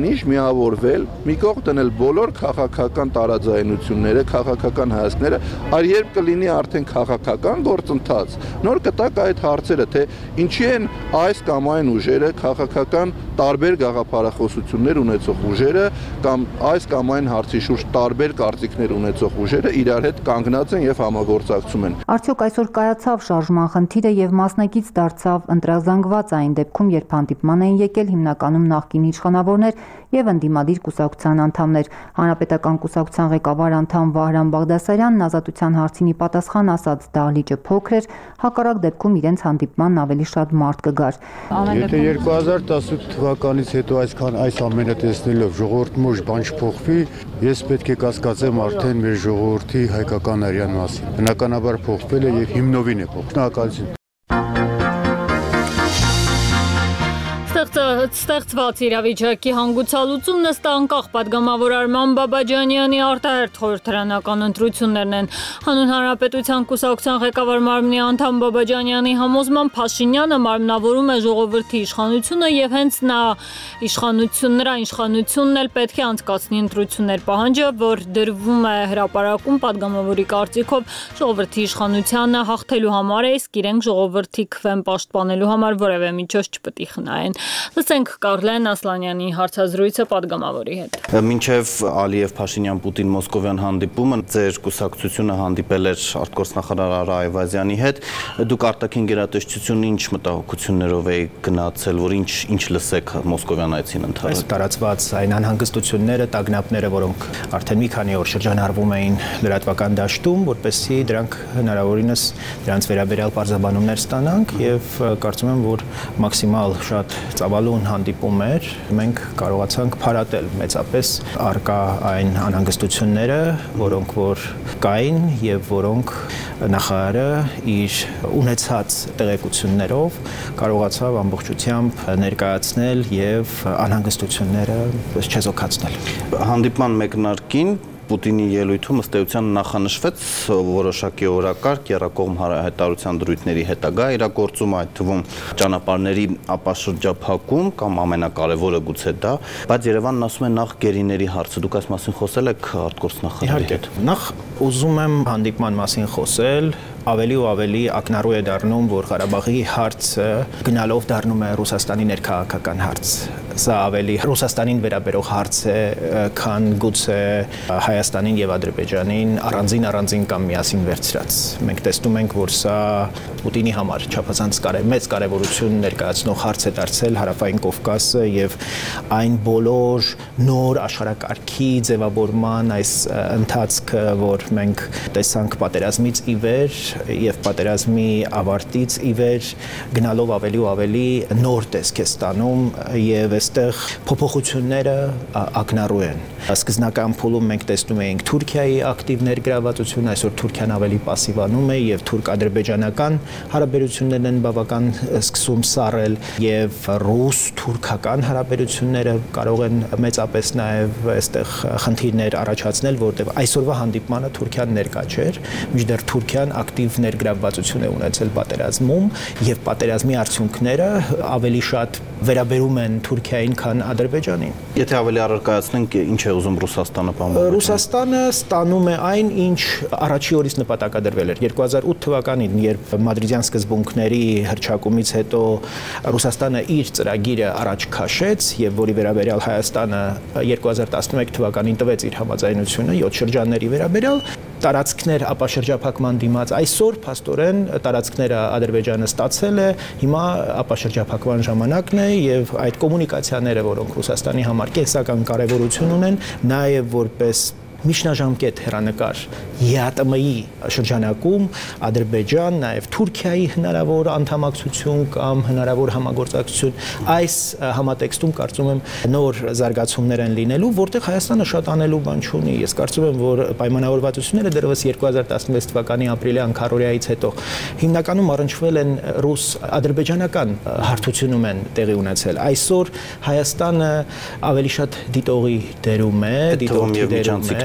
ինչ միավորվել, մի կողմ դնել բոլոր քաղաքական տարաձայնությունները, քաղաքական հայացքները, այլ երբ կլինի արդեն քաղաքական գործընթաց, նոր կտակ այդ հարցերը, թե ինչի են այս կամ այն ուժերը, քաղաքական տարբեր գաղափարախոսություններ ունեցող ուժերը կամ այս կամ այն հարցի շուրջ տարբեր կարծիքներ ունեցող ուժերը իրար հետ կանգնած են եւ համագործակցում են։ Արդյոք այսօր կայացավ շարժման խնդիրը եւ մասնակից դարձավ ընտրազանգված այն դեպքում, երբ հանդիպման էին եկել հիմնականում նախկին իշխանավորներ եւ ընդդիմադիր կուսակցության անդամներ։ Հանրապետական կուսակցության ղեկավար անդամ Վահրամ Բաղդասարյանն ազատության հարցին ի պատասխան ասաց՝ դահլիճը փոքր էր, հակառակ դեպքում իրենց հանդիպմանն ավելի շատ մարդ կգար։ Եթե 2018 թվականից հետո այս ամենը տեսնելով ժողովրդի ոչ բան չփոխվի, ես պետք է կասկածեմ արդեն մեր ժողովրդի հայկական արյան մասին։ Բնականաբար փոխվել է եւ հիմնովին է փոխվել։ Շնորհակալություն։ Ստեղծված իրավիճակի հանգուցալուծումն ըստ անկախ պատգամավոր Արման Բաբաջանյանի արտահերթ խորհրդարանական ընտրություններն են։ Հանուն Հանրապետության կուսակցության ղեկավար Մարմնի անդամ Բաբաջանյանի համոզմամբ Փաշինյանը մարմնավորում է ժողովրդի իշխանությունը եւ հենց նրա իշխանությունն էլ պետք է անցկացնի ընտրություններ։ Պահանջը, որ դրվում է հրապարակում պատգամավորի կարծիքով ժողովրդի իշխանությանը հաղթելու համար է, իսկ իրենք ժողովրդի քվեն պաշտպանելու համար որևէ միջոց չպետք է խնայեն։ Լսենք Կարլեն Ասլանյանի հարցազրույցը պատգամավորի հետ։ Մինչև Ալիև-Փաշինյան-Պուտին Մոսկովյան հանդիպումը ձեր կուսակցությունը հանդիպել էր արտգործնախարար Արա Այվազյանի հետ։ Դուք արտաքին գերատեսչություն ինչ մտահոգություններով եք գնացել, որ ինչ լսեք Մոսկովյան այցին ընթացքում։ Տարածված այն անհանգստությունները, տագնապները, որոնք արդեն մի քանի օր շրջանառվում էին լրատվական դաշտում, որպեսզի դրանք հնարավորինս դրանց վերաբերյալ պարզաբանումներ ստանանք եւ կարծում եմ, որ մաքսիմալ շատ ծավալուն հանդիպում էր, մենք կարողացանք փարատել մեծապես արկա այն անհանգստությունները, որոնք որ կային եւ որոնք նախարարը իր ունեցած տեղեկություններով կարողացավ ամբողջությամբ ներկայացնել եւ անհանգստությունները չեզոքացնել։ Հանդիպման մեկնարկին Պուտինի ելույթում ըստ էության նախանշվեց որոշակի օրակարգ եռակողմ հայտարարության դրույթների հետագա իրագործումը, այդ թվում ճանապարհների ապաշրջափակում կամ ամենակարևորը գուցե դա, բայց Երևանն ասում է նախ գերիների հարցը։ Դուք այս մասին խոսել եք արտգործնախարարի հետ։ Նախ ուզում եմ հանդիպման մասին խոսել, ավելի ու ավելի ակնառու է դառնում, որ Ղարաբաղի հարցը գնալով դառնում է Ռուսաստանի ներքաղաքական հարց։ Սա ավելի Ռուսաստանին վերաբերող հարց է, քան գուցե Հայաստանին եւ Ադրբեջանին առանձին կամ միասին վերցրած։ Մենք տեսնում ենք, որ սա Պուտինի համար չափազանց մեծ կարևորություն ներկայացնող հարց է դարձել Հարավային Կովկասը եւ այն բոլոր նոր աշխարհակարգի ձևավորման այս ընթացքը, որ մենք տեսանք պատերազմից ի վեր եւ պատերազմի ավարտից ի վեր գնալով ավելի ու ավելի նոր տեսք է ստանում եւ այստեղ փոփոխությունները ակնառու են։ Սկզբնական փուլում մենք տեսնում էինք Թուրքիայի ակտիվ ներգրավվածություն, այսօր Թուրքիան ավելի պասիվանում է եւ թուրք-ադրբեջանական հարաբերություններն են բավական սկսում սառել եւ ռուս-թուրքական հարաբերությունները կարող են մեծապես նաեւ այստեղ խնդիրներ առաջացնել, որտեղ այսօրվա հանդիպմանը Թուրքիան ներկա չէր, մինչդեռ Թուրքիան ակտիվ ներգրավվածություն է ունեցել պատերազմում եւ պատերազմի արդյունքները ավելի շատ վերաբերում են Թուրքիային, քան Ադրբեջանին։ Եթե ավելի առարկայացնենք, ինչ է ուզում Ռուսաստանը բանալ։ Ռուսաստանը ստանում է այն, ինչ առաջի օրից նպատակադրվել էր 2008 թվականին, երբ մադրիդյան սկզբունքների հռչակումից հետո Ռուսաստանը իր ծրագիրը առաջ քաշեց եւ որի վերաբերյալ Հայաստանը 2011 թվականին տվեց իր համաձայնությունը 7 շրջանների վերաբերյալ տարածքներ ապաշրջափակման դիմաց այսօր փաստորեն տարածքները Ադրբեջանը ստացել է, հիմա ապաշրջափակման ժամանակն է եւ այդ կոմունիկացիաները, որոնք Ռուսաստանի համար կենսական կարեւորություն ունեն, նաեւ որպես միջնաժամկետ հեռանկար ԵԱՏՄ-ի շրջանակում Ադրբեջան, նաև Թուրքիայի հնարավոր անդամակցություն կամ հնարավոր համագործակցություն այս համատեքստում կարծում եմ նոր զարգացումներ են լինելու, որտեղ Հայաստանը շատ անելու բան չունի։ Ես կարծում եմ, որ պայմանավորվածությունները դեռևս 2016 թվականի ապրիլյան քարոզիայից հետո հիմնականում առնչվել են ռուս-ադրբեջանական հարթությունում են տեղի ունեցել։ Այսօր Հայաստանը ավելի շատ դիտողի դերում է, դիտողի դերում է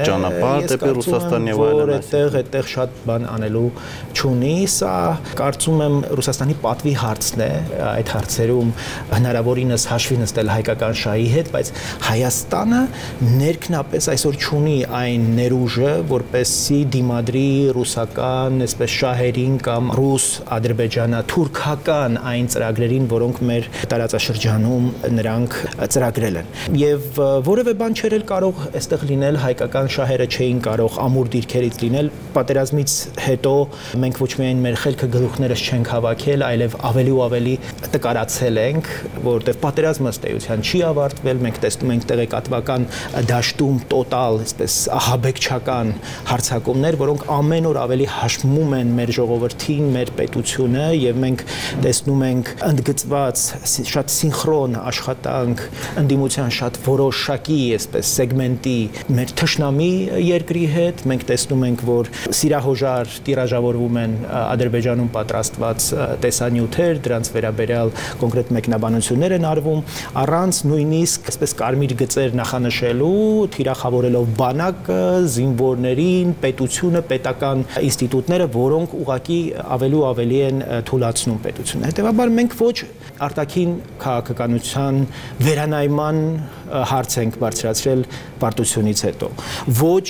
ճանապարհ դեպի Ռուսաստան եւ այլն, այդտեղ շատ բան անելու չունի, սա կարծում եմ Ռուսաստանի պատվի հարցն է, այդ հարցերում հնարավորինս հաշվի նստել հայկական շահի հետ, բայց Հայաստանը ներքնապես այսօր չունի այն ներուժը, որպեսզի դիմադրի ռուսական, այսպես շահերին կամ ռուս, ադրբեջանա-թուրքական այն ծրագրերին, որոնք մեր տարածաշրջանում նրանք ծրագրել են։ Եվ որևէ բան չէր կարող այստեղ լինել, հայկական շահերը չէին կարող ամուր դիրքերից լինել։ Պատերազմից հետո մենք ոչ միայն մեր խելքը գլուխներս չենք հավաքել, այլև ավելի ու ավելի տկարացել ենք, որովհետև պատերազմը ըստ էության չի ավարտվել, մենք տեսնում ենք տեղեկատվական դաշտում տոտալ, այսպես ահաբեկչական հարձակումներ, որոնք ամեն օր ավելի հաշմում են մեր ժողովրդին, մեր պետությունը, եւ մենք տեսնում ենք ընդգծված շատ սինխրոն աշխատանք, ընդդիմության շատ որոշակի, այսպես սեգմենտի մեր թշնամի երկրի հետ, մենք տեսնում ենք, որ սիրահոժար տիրաժավորվում են Ադրբեջանում պատրաստված տեսանյութեր, դրանց վերաբերյալ կոնկրետ մեկնաբանություններ են արվում, առանց նույնիսկ այսպես կարմիր գծեր նախանշելու, թիրախավորելով բանակը, զինվորներին, պետությունը, պետական ինստիտուտները, որոնք ուղղակի ավելի ու ավելի են թուլացնում պետությունը։ Հետևաբար մենք ոչ արտաքին քաղաքականության վերանայման հարց ենք բարձրացրել պարտությունից հետո, ոչ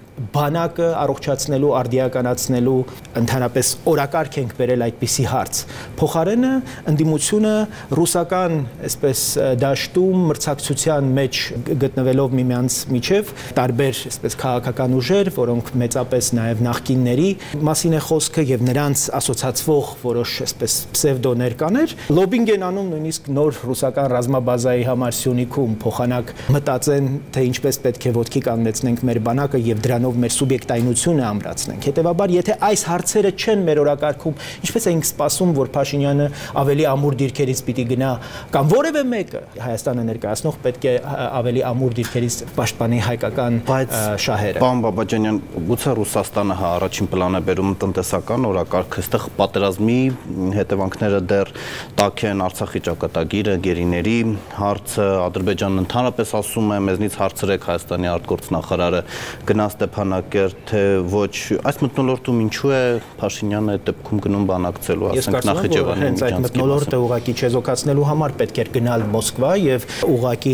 բանակը առողջացնելու, արդիականացնելու ընդհանրապես օրակարգ ենք բերել այդպիսի հարց։ Փոխարենը ընդդիմությունը ռուսական, այսպես դաշտում մրցակցության մեջ գտնվելով միմյանց միջև տարբեր, այսպես քաղաքական ուժեր, որոնք մեծապես նաև նախկինների մասին է խոսքը եւ նրանց ասոցացվող որոշ այսպես պսևդո ներկաներ, լոբինգ են անում նույնիսկ նոր ռուսական ռազմաբազայի համար Սյունիքում, փոխանակ մտածեն, թե ինչպես պետք է ոտքի կանգնեցնենք մեր բանակը եւ դրանով մեր սուբյեկտայնությունը ամրացնենք։ Հետևաբար, եթե այս հարցերը չեն մեր օրակարգում, ինչպես էինք սպասում, որ Փաշինյանը ավելի ամուր դիրքերից պիտի գնա, կամ որևէ մեկը Հայաստանը ներկայացնող պետք է ավելի ամուր դիրքերից պաշտպանի հայկական շահերը։ Պարոն Բաբաջանյան, գուցե Ռուսաստանը առաջին պլան է բերում տնտեսական օրակարգ, այստեղ պատերազմի հետևանքները դեռ տաք են, Արցախի ճակատագիրը, գերիների հարցը, Ադրբեջանն ընդհանրապես ասում է, մեզնից հարցրեք, Հայաստանի արտգործնախարարը գնաց Ստեփանակերտ, թե ոչ, այս մթնոլորտում ինչու է Փաշինյանը այդ դեպքում գնում բանակցելու, ասենք Նախիջևանի հենց այդ մթնոլորտը ուղղակի չեզոքացնելու համար պետք էր գնալ Մոսկվա եւ ուղղակի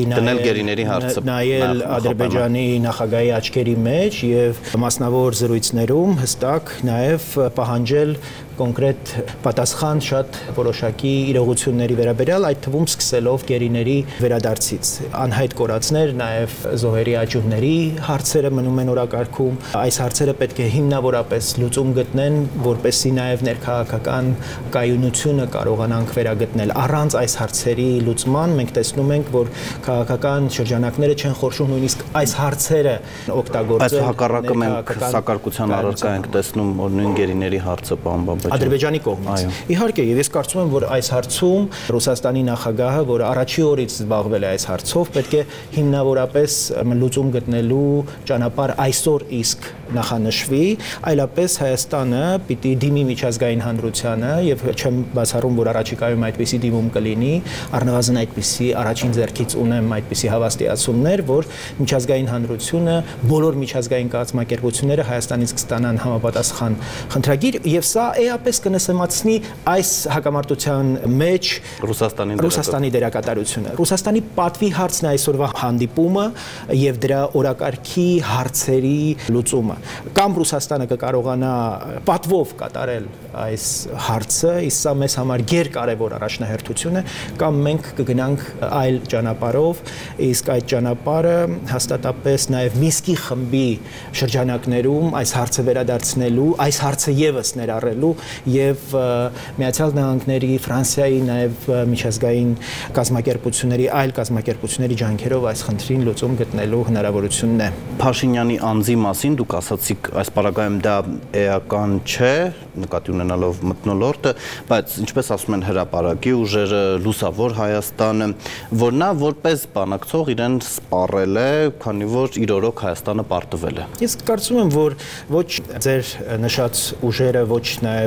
նայել Ադրբեջանի նախագահի աչքերի մեջ եւ մասնավոր զրույցներում հստակ նաեւ պահանջել կոնկրետ պատասխան շատ որոշակի իրողությունների վերաբերյալ, այդ թվում սկսելով գերիների վերադարձից։ Անհայտ կորածներ, նաև զոհերի աճուրների հարցերը մնում են օրակարգում։ Այս հարցերը պետք է հիմնավորապես լուծում գտնեն, որպեսզի նաև ներքաղաքական կայունությունը կարողանանք վերագտնել։ Առանց այս հարցերի լուծման մենք տեսնում ենք, որ քաղաքական շրջանակները չեն խորշում նույնիսկ այս հարցերը օգտագործել։ Այս հակառակը մենք սակարկության առարկա ենք տեսնում, որ նույն գերիների հարցը պահանջում Ադրբեջանի կողմից։ Իհարկե, եւ ես կարծում եմ, որ այս հարցում Ռուսաստանի նախագահը, որը առաջի օրից զբաղվել է այս հարցով, պետք է հիմնավորապես լուծում գտնելու ճանապարհ այսօր իսկ նախանշվի, այլապես Հայաստանը պիտի դիմի միջազգային հանրությանը եւ չեմ բացառում, որ առաջիկայում այդպիսի դիմում կլինի, առնվազն այդպիսի առաջին ձեռքից ունեմ այդպիսի հավաստիացումներ, որ միջազգային հանրությունը, բոլոր միջազգային կազմակերպությունները Հայաստանից կստանան համապատասխան խնդրագիր եւ սա էապես կնսեմացնի այս հակամարտության մեջ Ռուսաստանի դերակատարությունը։ Ռուսաստանի պատվի հարցն է այսօրվա հանդիպումը եւ դրա օրակարգի հարցերի լուծումը։ Կամ Ռուսաստանը կկարողանա պատվով կատարել այս հարցը, իսկ սա մեզ համար գերկարևոր առաջնահերթություն է, կամ մենք կգնանք այլ ճանապարհով, իսկ այդ ճանապարհը հաստատապես նաեւ Մինսկի խմբի շրջանակներում այս հարցը վերադարձնելու, այս հարցը եւս ներառելու եւ Միացյալ Նահանգների, Ֆրանսիայի, նաեւ միջազգային կազմակերպությունների, այլ կազմակերպությունների ջանքերով այս խնդրին լուծում գտնելու հնարավորությունն է։ Փաշինյանի անձի մասին դուք ասացիք, այս պարագայում դա էական չէ, նկատի ունենալով մթնոլորտը, բայց ինչպես ասում են հրապարակի ուժերը, լուսավոր Հայաստանը, որ նա որպես բանակցող իրեն սպառել է, քանի որ իր օրոք Հայաստանը պարտվել է։ Ես կարծում եմ, որ ոչ ձեր նշած ուժերը, ոչ նաեւ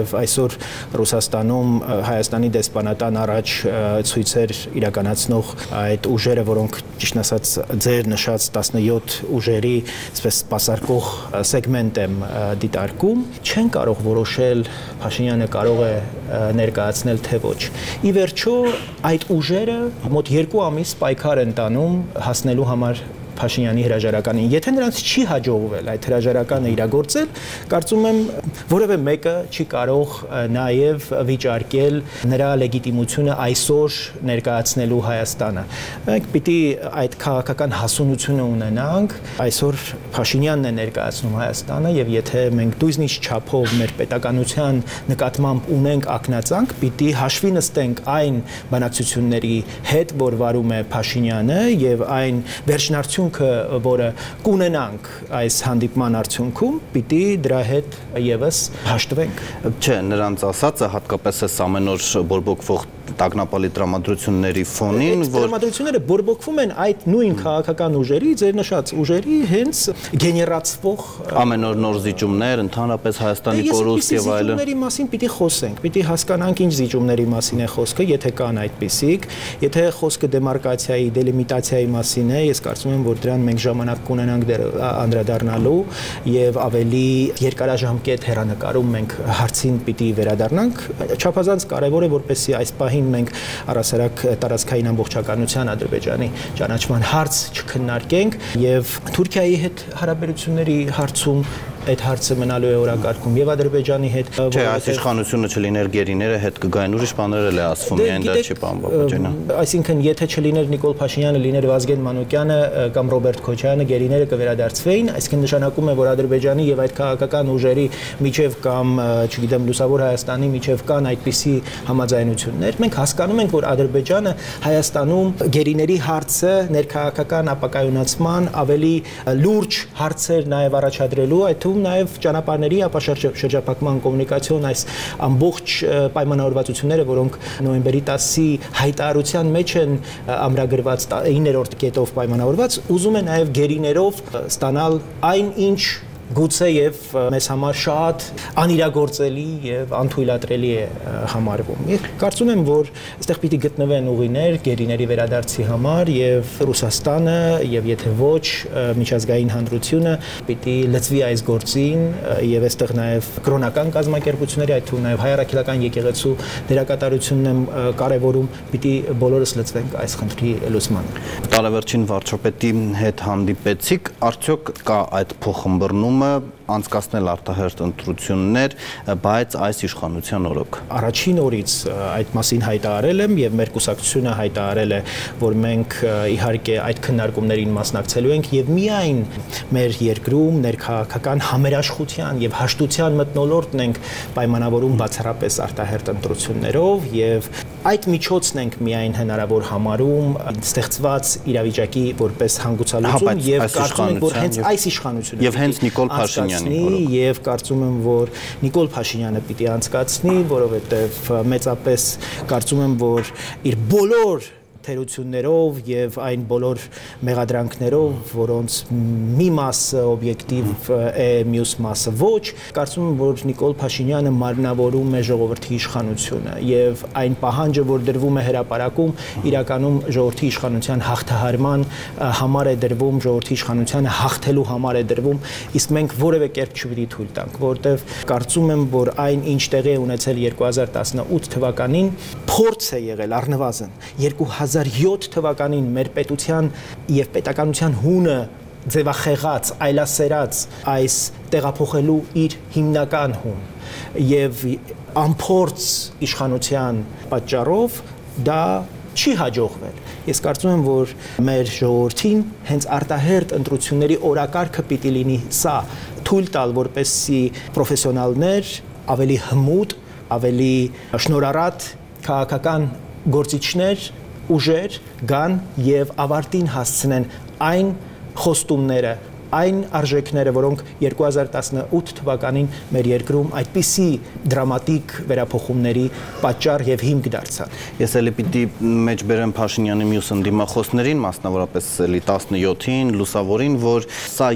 եւ այսօր Ռուսաստանում Հայաստանի դեսպանատան առաջ ցույցեր իրականացնող այդ ուժերը, որոնք ճիշտ ասած ձեր նշած 17 ուժերի այսպես սպասարկող սեգմենտ եմ դիտարկում, չեն կարող որոշել Փաշինյանը կարող է ներկայացնել թե ոչ։ Ի վերջո այդ ուժերը մոտ 2 ամիս պայքար են տանում հասնելու համար Փաշինյանի հրաժարականին։ Եթե նրանց չի հաջողվել այդ հրաժարականը իրագործել, կարծում եմ որևէ մեկը չի կարող նաև վիճարկել նրա լեգիտիմությունը այսօր ներկայացնելու Հայաստանը։ Մենք պիտի այդ քաղաքական հասունությունը ունենանք, այսօր Փաշինյանն է ներկայացնում Հայաստանը եւ եթե մենք դույզնից չափով մեր պետականության նկատմամբ ունենք ակնածանք, պիտի հաշվի նստենք այն բանակցությունների հետ, որ վարում է Փաշինյանը եւ այն վերջնարդյունքը, որը կունենանք այս հանդիպման արդյունքում, պիտի դրա հետ եւս հաշտվենք։ Չէ, նրանց ասածը հատկապես այս ամեն օր բորբոքվող տագնապալի տրամադրությունների ֆոնին, որ տրամադրությունները բորբոքվում են այդ նույն քաղաքական ուժերի, ձեր նշած ուժերի հենց գեներացվող ամեն օր նոր զիջումներ, ընդհանրապես Հայաստանի կորուստ եւ այլն։ Զիջումների մասին պիտի խոսենք, պիտի հասկանանք ինչ զիջումների մասին է խոսքը, եթե կան այդպիսիք, եթե խոսքը դեմարկացիայի, դելիմիտացիայի մասին է, ես կարծում եմ, որ դրան մենք ժամանակ կունենանք դեռ անդրադառնալու եւ ավելի երկարաժամկետ հեռանկարում մենք հարցին պիտի վերադառնանք։ Չափազանց կարեւոր է, որպեսզի այս պահին մենք առասարակ տարածքային ամբողջականության Ադրբեջանի ճանաչման հարց չքննարկենք եւ Թուրքիայի հետ հարաբերությունների հարցում այդ հարցը մնալու է օրակարգում եւ Ադրբեջանի հետ։ Չէ, այս իշխանությունը չլիներ գերիները հետ կգային, ուրիշ բաներ էլ է ասվում, միայն դա չի բանվապաճենա։ Այսինքն, եթե չլիներ Նիկոլ Փաշինյանը, լիներ Վազգեն Մանուկյանը կամ Ռոբերտ Քոչարյանը, գերիները կվերադարձվեին, այսինքն նշանակում է, որ Ադրբեջանի եւ այդ քաղաքական ուժերի միջև կամ, չգիտեմ, Լուսավոր Հայաստանի միջև կան այդպիսի համաձայնություններ։ Մենք հասկանում ենք, որ Ադրբեջանը Հայաստանում գերիների հարցը ներքաղաքական ապակայունացման ավելի լուրջ հարցեր նաեւ առաջադրելու, այդ թվում նաև ճանապարհների ապաշրջափակման կոմունիկացիոն այս ամբողջ պայմանավորվածությունները, որոնք նոյեմբերի 10-ի հայտարարության մեջ են ամրագրված 9-րդ կետով պայմանավորված, ուզում է նաև գերիներով ստանալ այն ինչ գուցե եւ մեզ համար շատ անիրագործելի եւ անթույլատրելի է համարվում։ Ես կարծում եմ, որ այստեղ պիտի գտնվեն ուղիներ գերիների վերադարձի համար եւ Ռուսաստանը եւ եթե ոչ միջազգային հանրությունը պիտի լծվի այս գործին եւ այստեղ նաեւ կրոնական կազմակերպությունների, այդ թվում նաեւ հայ առաքելական եկեղեցու դերակատարությունն եմ կարեւորում, պիտի բոլորս լծվենք այս խնդրի լուծմանը։ Տարեվերջին վարչապետի հետ հանդիպեցիք, արդյոք կա այդ փոխհմբռնում անցկացնել արտահերթ ընտրություններ, բայց այս իշխանության օրոք։ Առաջին օրից այդ մասին հայտարարել եմ եւ մեր կուսակցությունը հայտարարել է, որ մենք իհարկե այդ քննարկումներին մասնակցելու ենք եւ միայն մեր երկրում ներքաղաքական համերաշխության եւ հաշտության մթնոլորտն ենք պայմանավորում բացառապես արտահերթ ընտրություններով եւ այդ միջոցն ենք միայն հնարավոր համարում ստեղծված իրավիճակի որպես հանգուցալուծում եւ կարծում եմ, որ հենց այս իշխանությունը եւ հենց Նիկոլ Փաշինյանի եւ կարծում եմ, որ Նիկոլ Փաշինյանը պիտի անցկացնի, որովհետեւ մեծապես կարծում եմ, որ իր բոլոր թերություններով եւ այն բոլոր մեղադրանքներով, որոնց մի մասը օբյեկտիվ է, մյուս մասը ոչ, կարծում եմ, որ Նիկոլ Փաշինյանը մարմնավորում է ժողովրդի իշխանությունը եւ այն պահանջը, որ դրվում է հրապարակում, իրականում ժողովրդի իշխանության հաղթահարման համար է դրվում, ժողովրդի իշխանությանը հաղթելու համար է դրվում, իսկ մենք որևէ կերպ չպիտի թույլ տանք, որտեվ կարծում եմ, որ այն ինչ տեղի է ունեցել 2018 թվականին, փորձ է եղել առնվազն 2007 թվականին մեր պետության եւ պետականության հունը ձևախեղած, այլասերած այս տեղափոխելու իր հիմնական հուն եւ անփորձ իշխանության պատճառով դա չի հաջողվել։ Ես կարծում եմ, որ մեր ժողովրդին հենց արտահերթ ընտրությունների օրակարգը պիտի լինի սա, թույլ տալ, որպեսզի պրոֆեսիոնալներ ավելի հմուտ, ավելի շնորհառատ քաղաքական գործիչներ, ուժեր գան եւ ավարտին հասցնեն այն խոստումները, այն արժեքները, որոնք 2018 թվականին մեր երկրում այդպիսի դրամատիկ վերափոխումների պատճառ եւ հիմք դարձան։ Ես էլի պիտի մեջ բերեմ Փաշինյանի մյուս ընդդիմախոսներին, մասնավորապես էլի 17-ին, լուսավորին, որ սա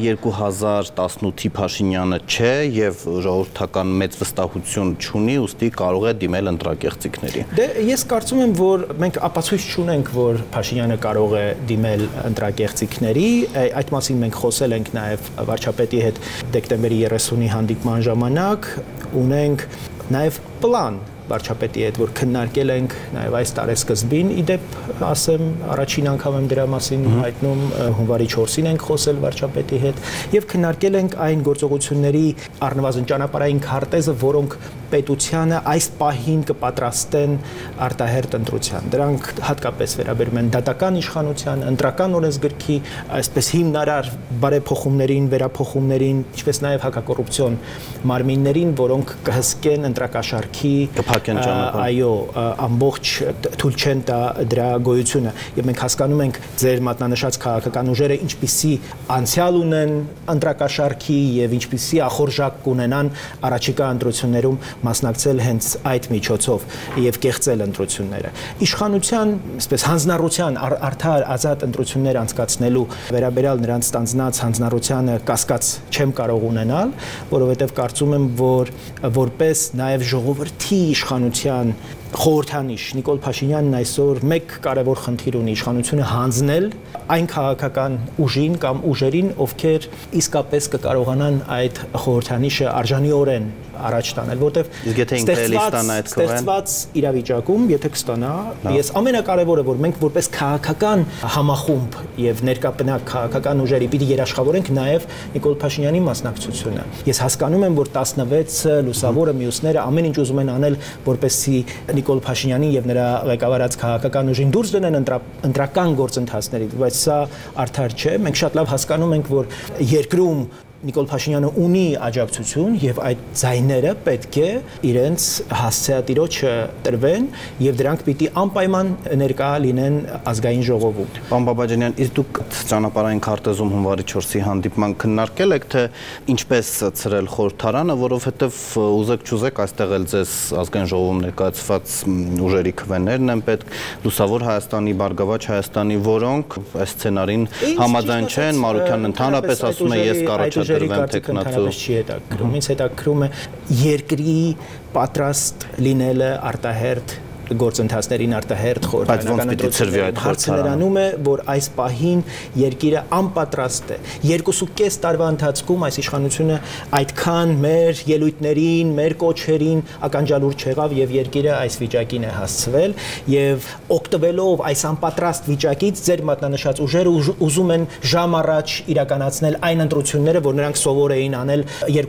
2018-ի Փաշինյանը չէ եւ ժողովրդական մեծ վստահություն չունի, ուստի կարող է դիմել ընտրակեղծիքների։ Դե ես կարծում եմ, որ մենք ապացույց չունենք, որ Փաշինյանը կարող է դիմել ընտրակեղծիքների, այդ մասին մենք խոսել ենք նաև վարչապետի հետ դեկտեմբերի 30-ի հանդիպման ժամանակ, ունենք նաև պլան վարչապետի հետ, որ քննարկել ենք նաև այս տարեսկզբին, իդեպ ասեմ, առաջին անգամ եմ դրա մասին հայտնում, հունվարի 4-ին ենք խոսել վարչապետի հետ եւ քննարկել ենք այն գործողությունների առնվազն ճանապարհային քարտեզը, որոնք պետությանը այս պահին կպատրաստեն արտահերտ ընտրության։ Դրանք հատկապես վերաբերում են դատական իշխանության, ընտրական օրենսգրքի, այսպես հիմնարար բարեփոխումներին, վերափոխումներին, ինչպես նաև հակակոռուպցիոն մարմիններին, որոնք կհսկեն ընտրակաշարքի այո, ամբողջ թույլ չեն տա դրա գոյությունը։ Եվ մենք հասկանում ենք ձեր մատնանշած քաղաքական ուժերը ինչպիսի անցյալ ունեն ընտրակաշարքի եւ ինչպիսի ախորժակ կունենան առաջիկա ընտրություններում մասնակցել հենց այդ միջոցով եւ կեղծել ընտրությունները։ Իշխանության, այսպես հանձնառության արդար ազատ ընտրություններ անցկացնելու վերաբերյալ նրանց ստանձնած հանձնառությանը կասկած չեմ կարող ունենալ, որովհետեւ կարծում եմ, որ որպես նաեւ ժողովրդի իշխանության խորհրդանիշ Նիկոլ Փաշինյանն այսօր մեկ կարևոր խնդիր ունի իշխանությունը հանձնել այն քաղաքական ուժին կամ ուժերին, ովքեր իսկապես կկարողանան այդ խորհրդանիշը արժանիորեն առաջ տանել, որտեղ ստեղծված իրավիճակում, եթե կստանա, ես ամենակարևորը, որ մենք որպես քաղաքական համախումբ եւ ներկապնակ քաղաքական ուժերի պիտի երաշխավորենք նաեւ Նիկոլ Փաշինյանի մասնակցությունը։ Ես հասկանում եմ, որ 16 լուսավորը մյուսները ամեն ինչ ուզում են անել, որպեսզի Նիկոլ Փաշինյանին եւ նրա ղեկավարած քաղաքական ուժին դուրս դնեն ընտրական գործընթացներից, բայց սա արդար չէ։ Մենք շատ լավ հասկանում ենք, որ երկրում Նիկոլ Փաշինյանը ունի աջակցություն եւ այդ ձայները պետք է իրենց հասցեատիրոջը տրվեն եւ դրանք պիտի անպայման ներկա լինեն ազգային ժողովում։ Պարոն Բաբաջանյան, իսկ դուք ճանապարհային քարտեզում հունվարի 4-ի հանդիպման քննարկել եք, թե ինչպես ցրել խորհրդարանը, որովհետեւ ուզեք չուզեք այստեղ էլ ձեզ ազգային ժողովում ներկայացված ուժերի քվեներն են պետք, լուսավոր Հայաստանի, Բարգավաճ Հայաստանի, որոնք այս սցենարին համաձայն չեն, Մարուկյանն ընդհանրապես ասում է ես կառաջադրեմ տեխնացու։ Ինձ հետաքրում է երկրի պատրաստ լինելը արտահերտ գործընթացներին արտահերտ խորհրդանական հարցը նրանում է, որ այս պահին երկիրը անպատրաստ է։ 2.5 տարվա ընթացքում այս իշխանությունը այդքան մեր ելույթներին, մեր կոչերին ականջալուր չեղավ եւ երկիրը այս վիճակին է հասցվել եւ օգտվելով այս անպատրաստ վիճակից ձեր մատնանշած ուժերը ուզում են ժամ առաջ իրականացնել այն ընտրությունները, որ նրանք սովոր էին անել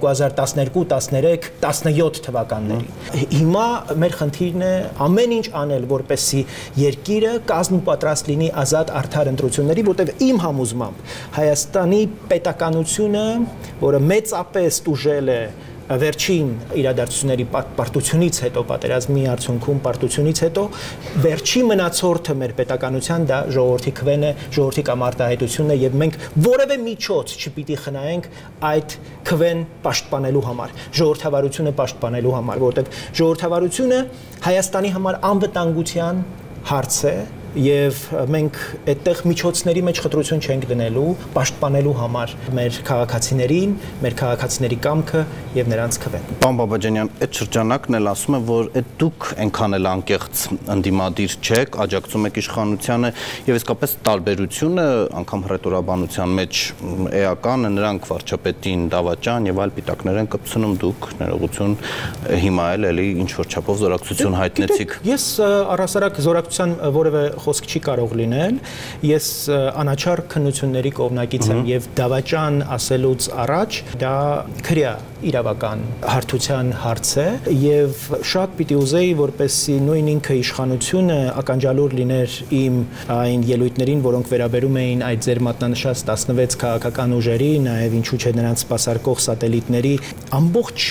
2012, 13, 17 թվականներին։ Հիմա մեր խնդիրն է ամեն ինչ անել, որպեսզի երկիրը կազմապատրաստ լինի ազատ արդար ընտրությունների, որտեղ իմ համոզմամբ Հայաստանի պետականությունը, որը մեծապես տուժել է վերջին իրադարձությունների պարտությունից հետո, պատերազմի արդյունքում պարտությունից հետո, վերջի մնացորդը մեր պետականության դա ժողովրդի քվեն է, ժողովրդի կամ արտահայտությունն է եւ մենք որևէ միջոց չպիտի խնայենք այդ քվեն պաշտպանելու համար, ժողովրդավարությունը պաշտպանելու համար, որտեղ ժողովրդավարությունը Հայաստանի համար անվտանգության հարց է եւ մենք այդտեղ միջոցների մեջ խտրություն չենք դնելու պաշտպանելու համար մեր քաղաքացիներին, մեր քաղաքացիների կամքը եւ նրանց քվեն։ Պարոն Բաբաջանյան, այդ շրջանակն էլ ասում է, որ այդ դուք այնքան էլ անկեղծ ընդդիմադիր չեք, աջակցում եք իշխանությանը եւ իսկապես տարբերությունը անգամ հռետորաբանության մեջ էական է, նրանք վարչապետին դավաճան եւ այլ պիտակներ են կպցնում, դուք ներողություն հիմա էլ ինչ որ չափով զորակցություն հայտնեցիք։ Ես առհասարակ զորակցության որևէ խոսք չի կարող լինել, ես անաչառ քննությունների կողմնակից եմ եւ դավաճան ասելուց առաջ դա քրյա իրավական հարթության հարց է եւ շատ պիտի ուզեի, որպեսզի նույն ինքը իշխանությունը ականջալուր լիներ իմ այն ելույթներին, որոնք վերաբերում էին այդ ձեր մատնանշած 16 քաղաքական ուժերի, նաեւ ինչու՞ չէ նրանց սպասարկող սատելիտների ամբողջ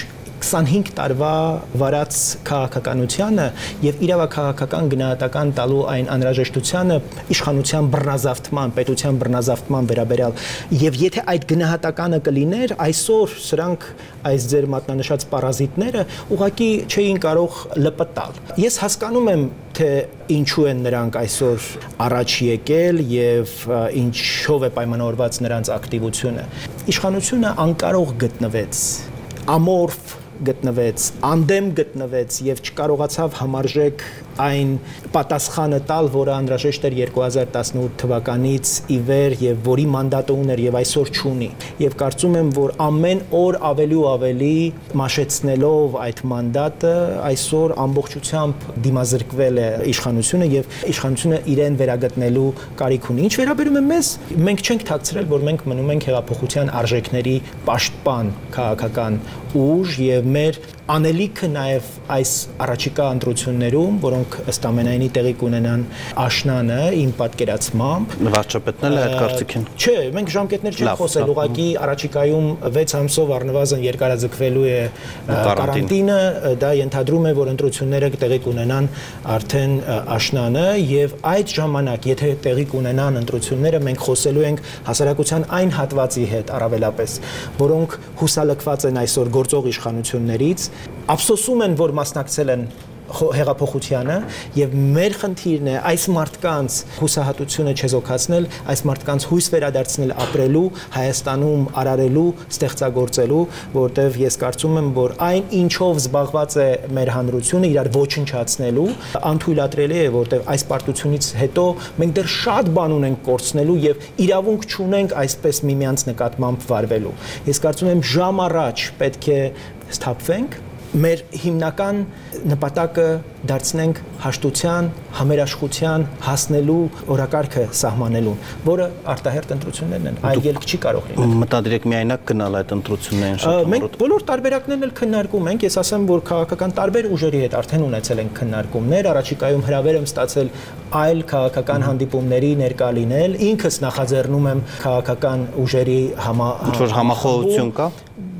25 տարվա վարած քաղաքականությանը եւ իրավաքաղաքական գնահատական տալու այն անհրաժեշտությանը իշխանության բռնազավթման, պետության բռնազավթման վերաբերյալ եւ եթե այդ գնահատականը կլիներ, այսօր սրանք այս ձեր մատնանշած պարազիտները ուղղակի չէին կարող լպտալ։ Ես հասկանում եմ, թե ինչու են նրանք այսօր առաջ եկել եւ ինչով է պայմանավորված նրանց ակտիվությունը։ Իշխանությունը անկարող գտնվեց, ամորֆ գտնվեց, անդեմ գտնվեց եւ չկարողացավ համարժեք այն պատասխանը տալ, որը անհրաժեշտ էր 2018 թվականից ի վեր եւ որի մանդատը ուներ եւ այսօր չունի։ Եվ կարծում եմ, որ ամեն օր ավելի ու ավելի մաշեցնելով այդ մանդատը, այսօր ամբողջությամբ դիմազրկվել է իշխանությունը եւ իշխանությունը իրեն վերագտնելու կարիք ունի։ Ինչ վերաբերում է մեզ, մենք չենք թաքցրել, որ մենք մնում ենք հեղափոխության արժեքների պաշտպան քաղաքական ուժ եւ մեր անելիքը նաեւ այս առաջիկա ընտրություններում, որոնք ըստ ամենայնի տեղի կունենան աշնանը իմ պատկերացմամբ վարչապետն էլ այդ կարծիքին։ Չէ, մենք ժամկետներ չենք խոսել, ուղղակի առաջիկայում 6 ամսով առնվազն երկարաձգվելու է կարանտինը, դա ենթադրում է, որ ընտրությունները տեղի կունենան արդեն աշնանը եւ այդ ժամանակ, եթե տեղի կունենան ընտրությունները, մենք խոսելու ենք հասարակության այն հատվածի հետ առավելապես, որոնք հուսալքված են այսօր գործող իշխանություններից, ափսոսում են, որ մասնակցել են հեղափոխությանը եւ մեր խնդիրն է այս մարդկանց հուսահատությունը չեզոքացնել, այս մարդկանց հույս վերադարձնել ապրելու, Հայաստանում արարելու, ստեղծագործելու, որտեվ ես կարծում եմ, որ այն ինչով զբաղված է մեր հանրությունը իրար ոչնչացնելու, անթույլատրելի է, որտեվ այս պարտությունից հետո մենք դեռ շատ բան ունենք կորցնելու եւ իրավունք չունենք այսպես միմյանց նկատմամբ վարվելու։ Ես կարծում եմ ժամ առաջ պետք է սթափվենք, մեր հիմնական նպատակը դարձնենք հաշտության, համերաշխության հասնելու օրակարգը սահմանելուն, որը արտահերթ ընտրություններն են, այլ ելք չի կարող լինել։ Մտադիր եք միայնակ գնալ այդ ընտրություններին շատ։ Մենք բոլոր տարբերակներն էլ քննարկում ենք, ես ասեմ, որ քաղաքական տարբեր ուժերի հետ արդեն ունեցել ենք քննարկումներ, առաջիկայում հրավեր եմ ստացել այլ քաղաքական հանդիպումների ներկա լինել, ինքս նախաձեռնում եմ քաղաքական ուժերի համախոհություն կա։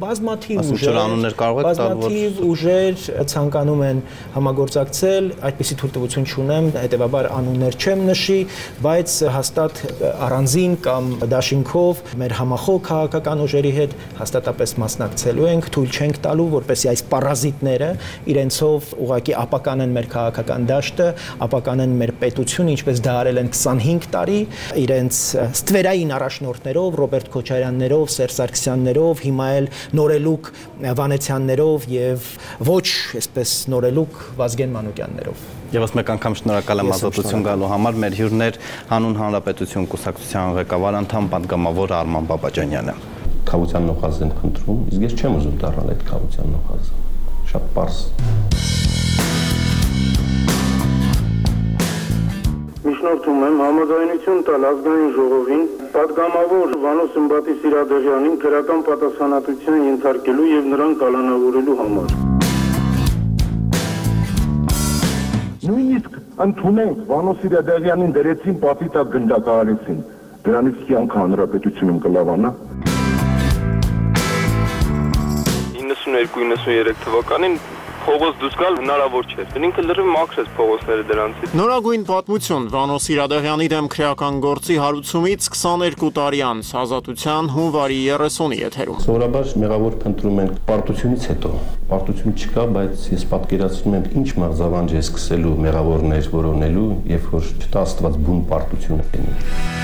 Բազմաթիվ ուժեր ցանկանում են համագործակցել, այդպիսի թույլտվություն չունեմ, հետեւաբար անուններ չեմ նշի, բայց հաստատ առանձին կամ դաշինքով մեր համախոհ քաղաքական ուժերի հետ հաստատապես մասնակցելու ենք, թույլ չենք տալու, որպեսզի այս պարազիտները իրենցով ուղղակի ապականեն մեր քաղաքական դաշտը, ապականեն մեր պետությունը, ինչպես դա արել են 25 տարի, իրենց ստվերային առաջնորդներով, Ռոբերտ Քոչարյաններով, Սերժ Սարգսյաններով, հիմա էլ նորելուկ Վանեցյաններով եւ ոչ այսպես նորելուկ Վազգեն Մանուկյաններով։ Եվս մեկ անգամ շնորհակալ եմ ազատություն գալու համար։ Մեր հյուրներ Հանուն Հանրապետություն կուսակցության ղեկավար անդամ պատգամավոր Արման Բաբաջանյանը։ Խաղության նոխազ են խնդրում, իսկ ես չեմ ուզում դառնալ այդ խաղության նոխազը։ Շատ պարզ։ Միջնորդում եմ համաձայնություն տալ ազգային ժողովին պատգամավոր Վանո Սմբատի Սիրադեղյանին քրական պատասխանատվության ենթարկելու եւ նրան կալանավորելու համար։ Նույնիսկ ընդունենք Վանո Սիրադեղյանին դրեցին պատի տակ գնդակահարեցին։ Դրանից կյանքը հանրապետությունում կլավանա։ 92-93 թվականին փողոց դուրս գալ հնարավոր չէր։ Ինքը լրիվ մաքրեց փողոցները դրանցից։ Նորագույն պատմություն Վանո Սիրադեղյանի դեմ քրեական գործի հարուցումից 22 տարի անց ազատության հունվարի 30-ի եթերում։ Սովորաբար մեղավոր փնտրում են պարտությունից հետո։ Պարտություն չկա, բայց ես պատկերացնում եմ ինչ մղձավանջ է սկսելու մեղավորներ որոնելու, երբ որ չտա Աստված բուն պարտություն լինի։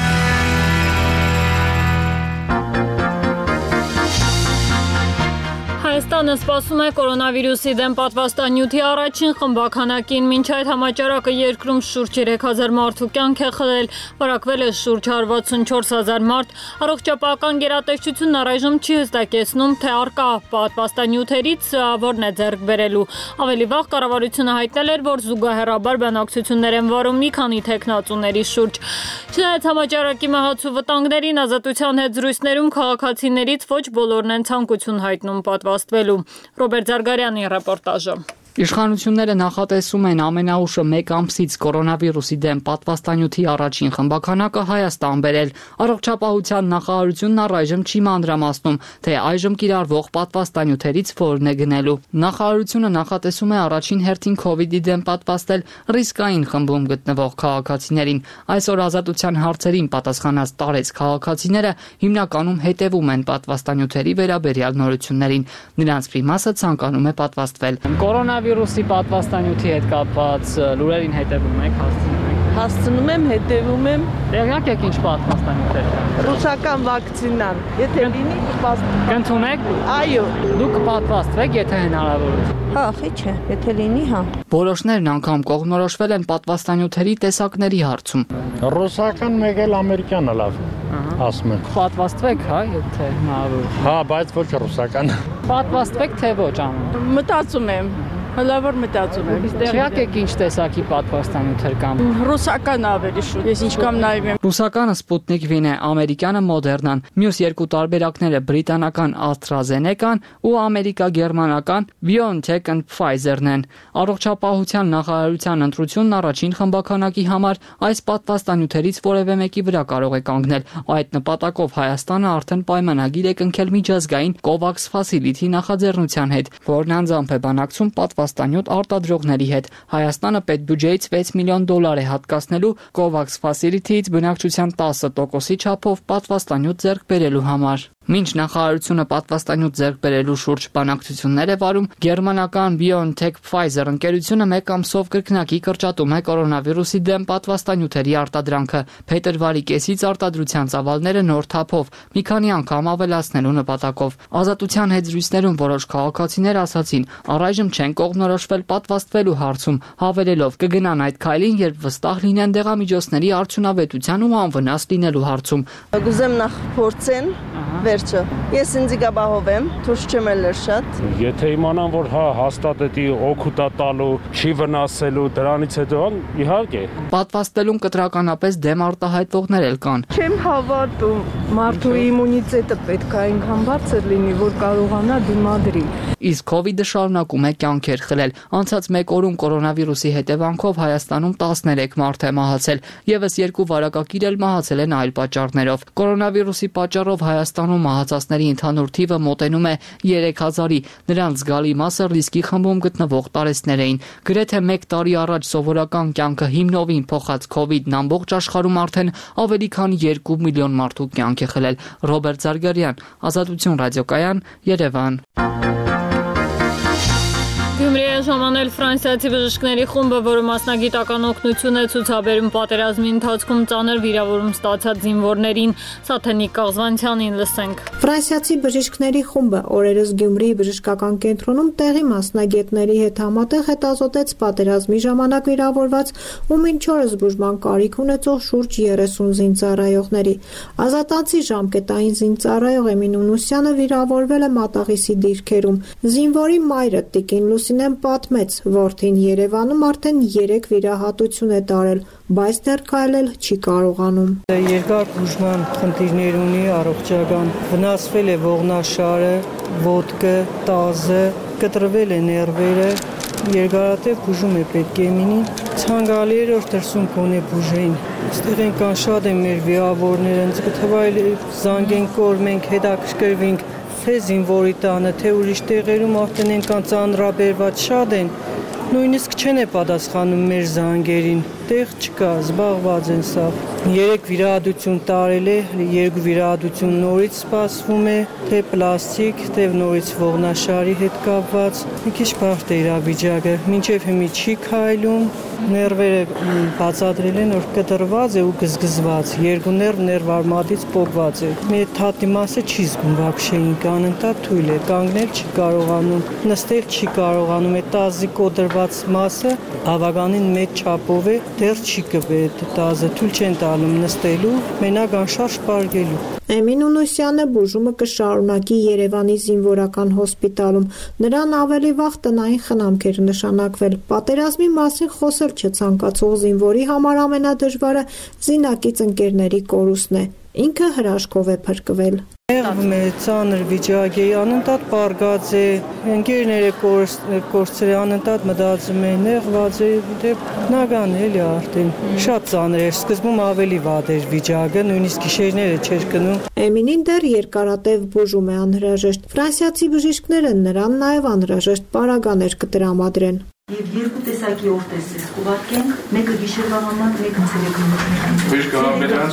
Հայաստանը սպասում է կորոնավիրուսի դեմ պատվաստանյութի առաջին խմբականակին, մինչ այդ համաճարակը երկրում շուրջ 3000 մարդու կյանք է խլել, վարակվել է շուրջ 164,000 մարդ, առողջապահական գերատեսչությունն առայժմ չի հստակեցնում, թե առկա պատվաստանյութերից որն է ձեռք բերելու։ Ավելի վաղ կառավարությունը հայտնել էր, որ զուգահեռաբար բանակցություններ են վարում մի քանի թեկնածուների շուրջ։ Չնայած համաճարակի մահացու վտանգներին ազատության հետ զրույցներում քաղաքացիներից ոչ բոլորն են ցանկություն հայտնում պատվաստվելու։ Ռոբերտ Զարգարյանի ռեպորտաժը։ Իշխանությունները նախատեսում են ամենաուշը 1 ամսից կորոնավիրուսի դեմ պատվաստանյութի առաջին խմբականակը Հայաստան բերել։ Առողջապահության նախարարությունն առայժմ չի մանրամասնում, թե այժմ կիրառվող պատվաստանյութերից որն է գնելու։ Նախարարությունը նախատեսում է առաջին հերթին COVID-ի դեմ պատվաստել ռիսկային խմբում գտնվող քաղաքացիներին։ Այսօր Ազատության հարցերին պատասխանած տարեց քաղաքացիները հիմնականում հետևում են պատվաստանյութերի վերաբերյալ նորություններին։ Նրանց մի մասը ցանկանում է պատվաստվել։ Կորոնավիրուսի պատվաստանյութի հետ կապված լուրերին հետևում եք, հասցնում եմ, հետևում եմ։ Տեղյակ եք ինչ պատվաստանյութեր կան։ Ռուսական վակցինան, եթե լինի կընդունեք։ Այո։ Դուք կպատվաստվեք, եթե հնարավորություն։ Հա, խի չէ, եթե լինի, հա։ Որոշներն անգամ կողմնորոշվել են պատվաստանյութերի տեսակների հարցում։ Ռուսական մեկ էլ ամերիկանը լավ, ասում են։ Պատվաստվեք, հա, եթե հնարավոր։ Հա, բայց ոչ ռուսական։ Պատվաստվեք, թե ոչ անում։ Մտածում եմ։ Հլավոր մտածում եմ։ Տեղյակ եք ինչ տեսակի պատվաստանյութեր կան։ Ռուսական ավելի շուտ։ Ես ինչքան նայում եմ։ Ռուսականը Sputnik V-ն է, ամերիկյանը Moderna-ն։ Մյուս երկու տարբերակները բրիտանական AstraZeneca-ն ու ամերիկա-գերմանական BioNTech-ն Pfizer-ն են։ Առողջապահության նախարարության ընտրությունն առաջին խմբականակի համար այս պատվաստանյութերից որևէ մեկի վրա կարող է կանգնել։ Այդ նպատակով Հայաստանը արդեն պայմանագիր է կնքել միջազգային COVAX Facility նախաձեռնության հետ, որն անձամբ է բանակցում պատվաստանյութ արտադրողների հետ։ Հայաստանը պետբյուջեից $6 միլիոն է հատկացնելու COVAX Facility-ից բնակչության 10%-ի չափով պատվաստանյութ ձեռք բերելու համար։ Մինչ նախարարությունը պատվաստանյութ ձեռք բերելու շուրջ բանակցություններ է վարում, գերմանական BioNTech Pfizer ընկերությունը 1 ամսով կրկնակի կրճատում է կորոնավիրուսի դեմ պատվաստանյութերի արտադրանքը։ Փետրվարի կեսից արտադրության ծավալները նոր թափով մի քանի անգամ ավելացնելու նպատակով։ Ազատության հետ զրույցներում որոշ քաղաքացիներ ասացին, առայժմ չեն կողմնորոշվել պատվաստվելու հարցում, հավելելով կգնան այդ քայլին, երբ վստահ լինեն դեղամիջոցների արդյունավետության ու անվնաս լինելու հարցում։ Գուզեմ նախ փորձեն վերջը։ Ես ինձ գաբահով եմ, դուրս չեմ ելել շատ։ Եթե իմանամ, որ հա հաստատ էդի օգուտ է տալու, չի վնասելու, դրանից հետո իհարկե։ Պատվաստելուն կտրականապես դեմ արտահայտվողներ էլ կան։ Չեմ հավատում, մարդու իմունիտետը պետք է այնքան բարձր լինի, որ կարողանա դիմադրի։ Իսկ COVID-ը շարունակում է կյանքեր խլել։ Անցած 1 օրում կորոնավիրուսի հետևանքով Հայաստանում 13 մարդ է մահացել, եւս 2 վարակակիր էլ մահացել են այլ պատճառներով։ Կորոնավիրուսի պատճառով Հայաստանում մահացածների ընդհանուր թիվը մոտենում է 3000-ի։ Նրանց զգալի մասը ռիսկի խմբում գտնվող տարեցներ էին։ Գրեթե 1 տարի առաջ սովորական կյանքը հիմնովին փոխած COVID-ն ամբողջ աշխարհում արդեն ավելի քան 2 միլիոն մարդու կյանք է խլել։ Ռոբերտ Զարգարյան, Ազատություն ռադիոկայան, Երևան։ Գյումրի է ժամանել ֆրանսիացի բժիշկների խումբը, որը մասնագիտական օգնություն է ցուցաբերում պատերազմի ընթացքում ծանր վիրավորում ստացած զինվորներին։ Սաթենիկ Կաղզվանցյանին լսենք։ Ֆրանսիացի բժիշկների խումբը օրերս Գյումրիի բժշկական կենտրոնում տեղի մասնագետների հետ համատեղ հետազոտեց պատերազմի ժամանակ վիրավորված ու մինչ օրս բուժման կարիք ունեցող շուրջ 30 զինծառայողների։ Ազատանցի ժամկետային զինծառայող Էմին Ունուսյանը վիրավորվել է մատաղիսի դիրքերում։ Զինվորի մայրը Տիկին Լուսինեն պատմեց, որդին Երևանում արդեն 3 վիրահատություն է տարել, բայց դեռ քայլել չի կարողանում։ Երկար բուժման խնդիրներ ունի առողջական, վնասվել է ողնաշարը, ոտքը, տազը, կտրվել է ներվերը, երկարատև բուժում է պետք Էմինին, ցանկալի էր որ դրսում կոնե բուժեին։ Այստեղ են կան շատ են մեր վիրավորները, ինձ կթվայել զանգենք կոր մենք հետաքրքրվենք թե զինվորի տանը, թե ուրիշ տեղերում արդեն են կան ծանրաբերված շատ են, նույնիսկ չեն է պատասխանում մեր զանգերին, տեղ չկա, զբաղված են սա։ 3 վիրահատություն տարել է, 2 վիրահատություն նորից սպասվում է, թե պլաստիկ, թե նորից ողնաշարի հետ կապված, մի քիչ բարդ է իրավիճակը, մինչև հիմա չի քայլում, ներվերը բացատրել են, որ կտրված է ու գզգզված, երկու ներվ արմատից պոկված է։ Մի թաթի մասը չի զգում вообще անընդհատ թույլ է, կանգնել չի կարողանում, նստել չի կարողանում, այդ տազի կոտրված մասը բավականին մեծ չափով է, դեռ չի կվել այդ տազը, թույլ չեն տալում նստելու, մենակ անշարժ պարգելու։ Էմին Ունուսյանը բուժումը կշարունակի Երևանի զինվորական հոսպիտալում։ Նրան ավելի վաղ տնային խնամք էր նշանակվել։ Պատերազմի մասին խոսել չցանկացող զինվորի համար ամենադժվարը զինակից ընկերների կորուստն է։ ինքը հրաշքով է փրկվել։ Եղվում է ծանր վիճակ է, անընդհատ պարգած է, ընկերները կորցրել անընդհատ մտածում են, նեղված է, բնական է էլի արդեն։ Շատ ծանր էր, սկզբում ավելի վատ էր վիճակը, նույնիսկ գիշերները չէր կնում։ Էմինին դեռ երկարատև բուժում է անհրաժեշտ։ Ֆրանսիացի բժիշկները նրան նաև անհրաժեշտ պարագաներ կտրամադրեն։ Եվ երկու տեսակի օրտեսես կուղարկենք, մեկը գիշերվա համար, մեկը ցերեկը։ Բժիշկ կարողանանք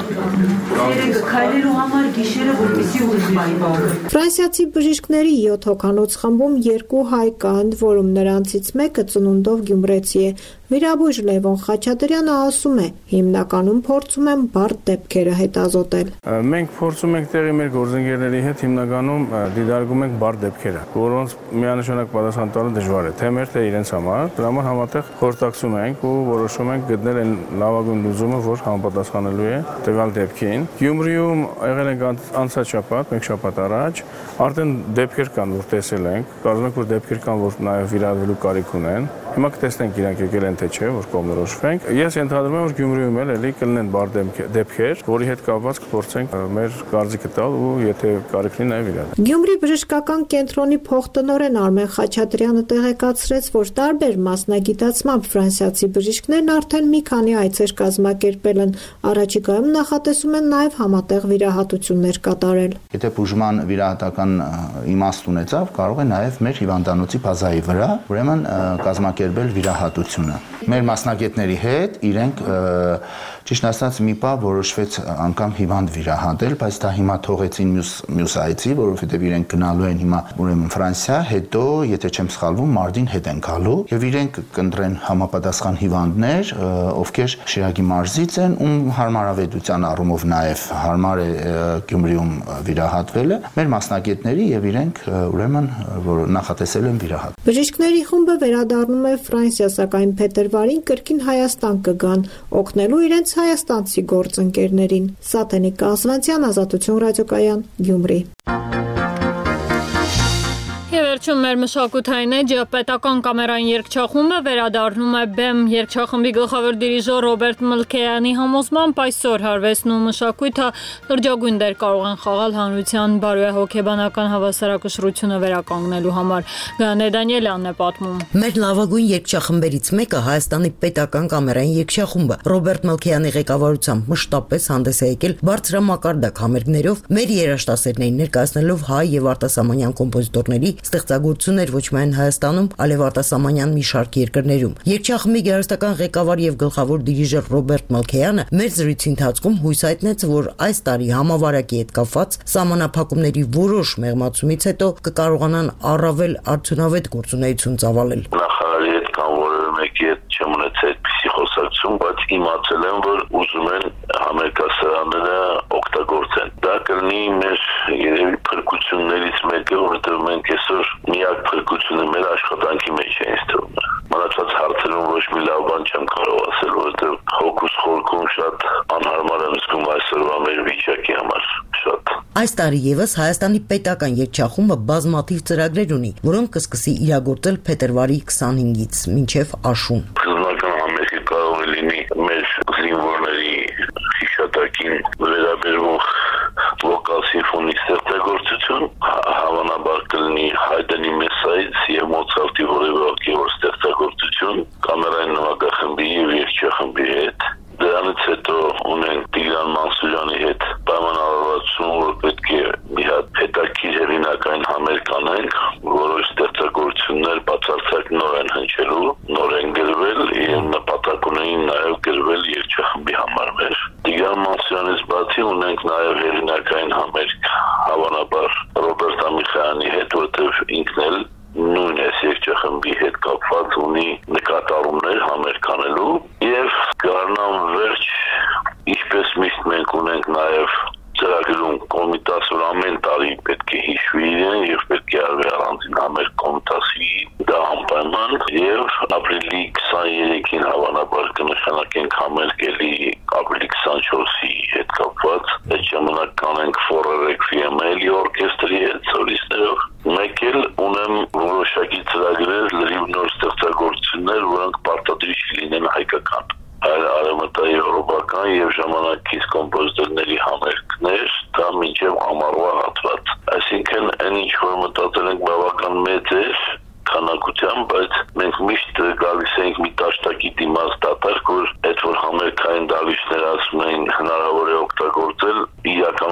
ստանալ։ Ցերեկը քայլելու համար, գիշերը որպեսզի ուժի բայ։ Ֆրանսիացի բժիշկների 7 հոգանոց խմբում 2 հայ կան, որում նրանցից մեկը ծնունդով գյումրեցի է։ Վիրաբույժ Լևոն Խաչատրյանը ասում է, հիմնականում փորձում են բարդ դեպքերը հետազոտել։ Մենք փորձում ենք տեղի մեր գործընկերների հետ հիմնականում դիտարկում ենք բարդ դեպքերը, որոնց միանշանակ պատասխան տալը դժվար է, թե մեր թե իրենց համար։ Դրա համար համատեղ խորհրդակցում ենք ու որոշում ենք գտնել այն լավագույն լուծումը, որ համապատասխանելու է տվյալ դեպքին։ Գյումրիում եղել ենք անցած շաբաթ, մեկ շաբաթ առաջ, արդեն դեպքեր կան, որ տեսել ենք, կարծում ենք, որ դեպքեր կան, որ նաև վիրավորելու կարիք ունեն։ Հիմա կտեսնենք իրանք եկել են թե չէ, որ կողմնորոշվենք։ Ես ենթադրում եմ, որ Գյումրիում էլի կլինեն բարդ դեպքեր, որի հետ կապված կփորձենք մեր կարծիքը տալ ու եթե կարիք լինի նաև իրար։ Գյումրի բժշկական կենտրոնի փոխտնօրեն Արմեն Խաչատրյանը տեղեկացրեց, որ տարբեր մասնագիտացմամբ ֆրանսիացի բժիշկներն արդեն մի քանի այցեր կազմակերպել են։ Առաջիկայում նախատեսում են նաև համատեղ վիրահատություններ կատարել։ Եթե բուժման վիրահատական իմաստ ունեցավ, կարող է նաև մեր հիվանդանոցի բազայի վրա, ուրեմն կազմակերպել վիրահատությունը։ Մեր մասնագետների հետ իրենք ճիշտ ասած մի պահ որոշվեց անգամ հիվանդ վիրահատել, բայց դա հիմա թողեցին մյուս այցի, որովհետև իրենք գնալու են հիմա ուրեմն Ֆրանսիա, հետո եթե չեմ սխալվում մարտին հետ են գալու եւ իրենք կընտրեն համապատասխան հիվանդներ, ովքեր Շիրակի մարզից են, ում հարմարավետության առումով նաեւ հարմար է Գյումրիում վիրահատվելը, մեր մասնագետների եւ իրենք ուրեմն որ նախատեսել են վիրահատ։ Բժիշկների խումբը վերադառնում է Ֆրանսիա, սակայն փետրվարին կրկին Հայաստան կգան, օգնելու իրենց հայաստանցի գործընկերներին։ Սաթենիկ Կասվանցյան, Ազատություն ռադիոկայան, Գյումրի։ Վերջում մեր մշակութային էջը պետական կամերային երգչախումբը վերադառնում է բեմ երգչախմբի գլխավոր դիրիժոր Ռոբերտ Մլքեյանի համոզմամբ այսօր հարվեստն ու մշակույթը լրջագույն դեր կարող են խաղալ հանրության բարոյահոգեբանական հավասարակշռությունը վերականգնելու համար։ Գաներ Դանիելյանն է պատմում։ Մեր լավագույն երգչախմբերից մեկը Հայաստանի պետական կամերային երգչախումբը Ռոբերտ Մլքեյանի ղեկավարությամբ մշտապես հանդես է եկել բարձրամակարդակ համերգներով, մեր երաժշտասերներին ներկայացնելով հայ եւ արտասահմանյան կոմպոզիտորների ստեղծագործություններ ոչ միայն Հայաստանում, այլև արտասահմանյան մի շարք երկրներում։ Երգչախմբի գեղարվեստական ղեկավար եւ գլխավոր դիրիժոր Ռոբերտ Մլքեյանը մեր զրույցի ընթացքում հույս հայտնեց, որ այս տարի համավարակի հետ կապված սահմանափակումների որոշ մեղմացումից հետո կկարողանան առավել արդյունավետ գործունեություն ծավալել։ Նախարարի հետ կամ որևէ մեկի հետ չեմ ունեցել այդպիսի խոսակցություն, բայց իմացել եմ, որ ուզում են համերգասարանները օգտագործեն։ Դա կլինի մեր երևի փրկություններից մեկը, որովհետև մենք այսօր միակ փրկությունը մեր աշխատանքի մեջ է ինձ։ Մնացած հարցերում ոչ մի լավ բան չեմ կարող ասել, որովհետև հոգուս խորքում շատ անհարմար եմ զգում այսօրվա մեր վիճակի համար։ Շատ։ Այս տարի եւս Հայաստանի պետական երգչախումբը բազմաթիվ ծրագրեր ունի, որոնք կսկսի իրագործել փետրվարի 25-ից մինչև աշուն։ Սկզբնական համերգը կարող է լինի մեր զինվորների հիշատակին վերաբերող վոկալ սիմֆոնի ստեղծագործություն, հավանաբար կլինի Հայդենի Մեսայից եւ Մոցարտի որևէ ոգևոր ստեղծագործություն կամերային նվագախմբի եւ երգչախմբի հետ։ Դրանից հետո ունենք Տիգրան Մանսուրյանի հետ պայմանավորվածություն, որ պետք է մի հատ հետաքրքիր հեղինակային համերգ անենք, որոշ ստեղծագործություններ բացարձակ նոր են հնչելու, նոր են գրվել եւ նպատակ ունեն նաեւ գրվել երգչախմբի համար մեր։ Տիգրան Մանսուրյանից բացի ունենք նաեւ հեղինակային համերգ, հավանաբար Ռոբերտ Ամիխայանի հետ, որտեղ ինքն էլ նույն էս երգչախմբի հետ կապված ունի նկատառումներ համերգ անելու եւ գարնան վերջ, ինչպես միշտ մենք ունենք նաեւ ծրագրում կոմիտաս, որ ամեն տարի պետք է հիշվի իրեն եւ պետք է արվի առանձին համերգ կոմիտասի, դա անպայման եւ ապրիլի 23-ին հավանաբար կնշանակենք համերգ էլի ապրիլի 24-ի հետ կապված, այդ ժամանակ կանենք Forer Requiem էլի օրկեստրի հետ սոլիստներով։ Մեկ էլ ունեմ որոշակի ծրագրեր, լրիվ նոր ստեղծագործություններ, որոնք պարտադիր լինեն հայկական, այլ արևմտաեվրոպական եւ ժամանակից կոմպոզիտորների համերգ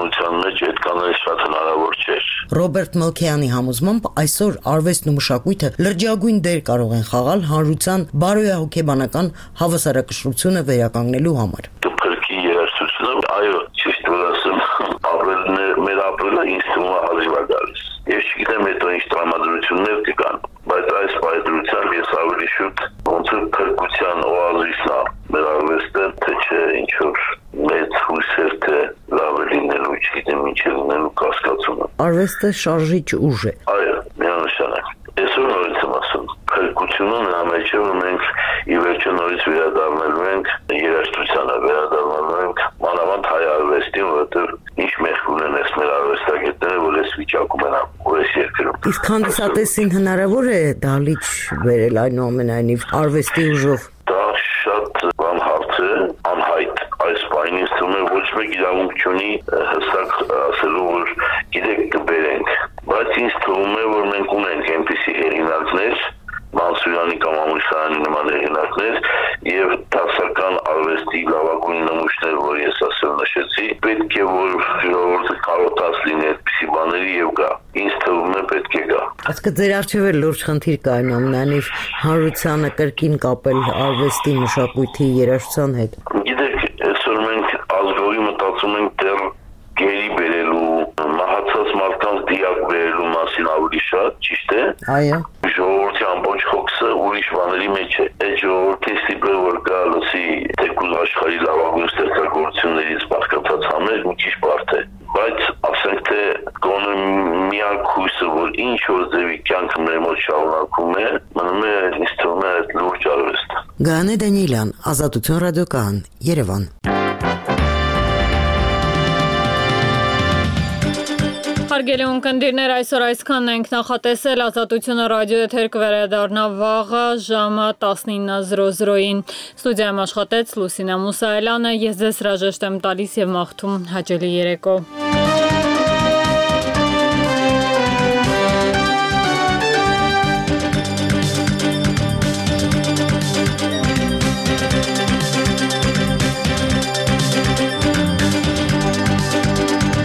պատմության մեջ այդքան էլ շատ հնարավոր չէր։ Ռոբերտ Մելքյանի համոզմամբ այսօր արվեստն ու մշակույթը լրջագույն դեր կարող են խաղալ հանրության բարոյահոգեբանական հավասարակշռությունը վերականգնելու համար։ Փրկի երաժշտությունը, այո, ճիշտ ասեմ, մեր ապրելը ինձ թվում է հազիվ է գալիս։ Ես չգիտեմ հետո ինչ տրամադրություններ կգան, բայց այս պայծրությամբ ես ավելի շուտ ոնց որ փրկության օազիսն է մեր արվեստը, թե չէ ինչ որ մեծ հույսեր, թե լավ է լինելու, չգիտեմ ինչ է լինելու կասկածումը։ Արվեստը շարժիչ ուժ է։ Այո, միանշանակ։ Այսօր նորից եմ ասում, փրկությունը նրա մեջ է, որ մենք ի վերջո նորից վերադառնալու ենք երաժշտությանը, վերադառնալու ենք մանավանդ հայ արվեստին, որովհետև ինչ մեղք ունեն այս մեր արվեստագետները, որ այս վիճակում են այս երկրում։ Իսկ հանդիսատեսին հնարավոր է դահլիճ բերել այնուամենայնիվ արվեստի ուժով։ Դա շատ բան հարց է, անհայտ։ Այս բանից թվում է ոչ մեկ իրավունք չունի հստակ ասելու, որ գիտեք կբերենք, բայց ինձ թվում է, որ մենք ունենք այնպիսի հեղինակներ, Մանսուրյանի կամ Ամուսյանի նման հեղինակներ եւ դասական արվեստի լավագույն նմուշներ, որ ես ասել նշեցի, պետք է որ ժողովուրդը կարոտած լինի այդպիսի բաների եւ գա։ Ինձ թվում է պետք է գա։ Ասկա ձեր արժեվ է լուրջ խնդիր կա այնուամենայնիվ հանրությանը կրկին կապել արվեստի, մշակույթի, երաժշտության հետ։ Գիտեք, այսօր մենք ազգովի մտածում ենք դեռ գերի բերելու, մահացած մարդկանց դիակ բերելու մասին ավելի շատ, ճիշտ է։ Այո։ Ժողովրդի ամբողջ հոգսը ուրիշ բաների մեջ է։ Այդ ժողովրդի ստիպել որ գա լսի թեկուզ աշխարհի լավագույն ստեղծագործություններից բաղկացած համեր մի քիչ բարդ է։ Բայց ասենք թե գոնե միակ հույսը որ ինչ որ ձևի կյանքը մեր մոտ շարունակում է, մնում է ինձ թվում է այդ լուրջ արվեստը։ Գանե Դանիելյան, Ազատություն ռադիոկայան, Երևան։ Հարգելի ունկնդիրներ, այսօր այսքանն ենք նախատեսել, Ազատությունը ռադիո եթեր կվերադառնա վաղը ժամը 19:00-ին։ Ստուդիայում աշխատեց Լուսինա Մուսայելյանը, ես ձեզ հրաժեշտ եմ տալիս եւ մաղթում հաճելի երեկո։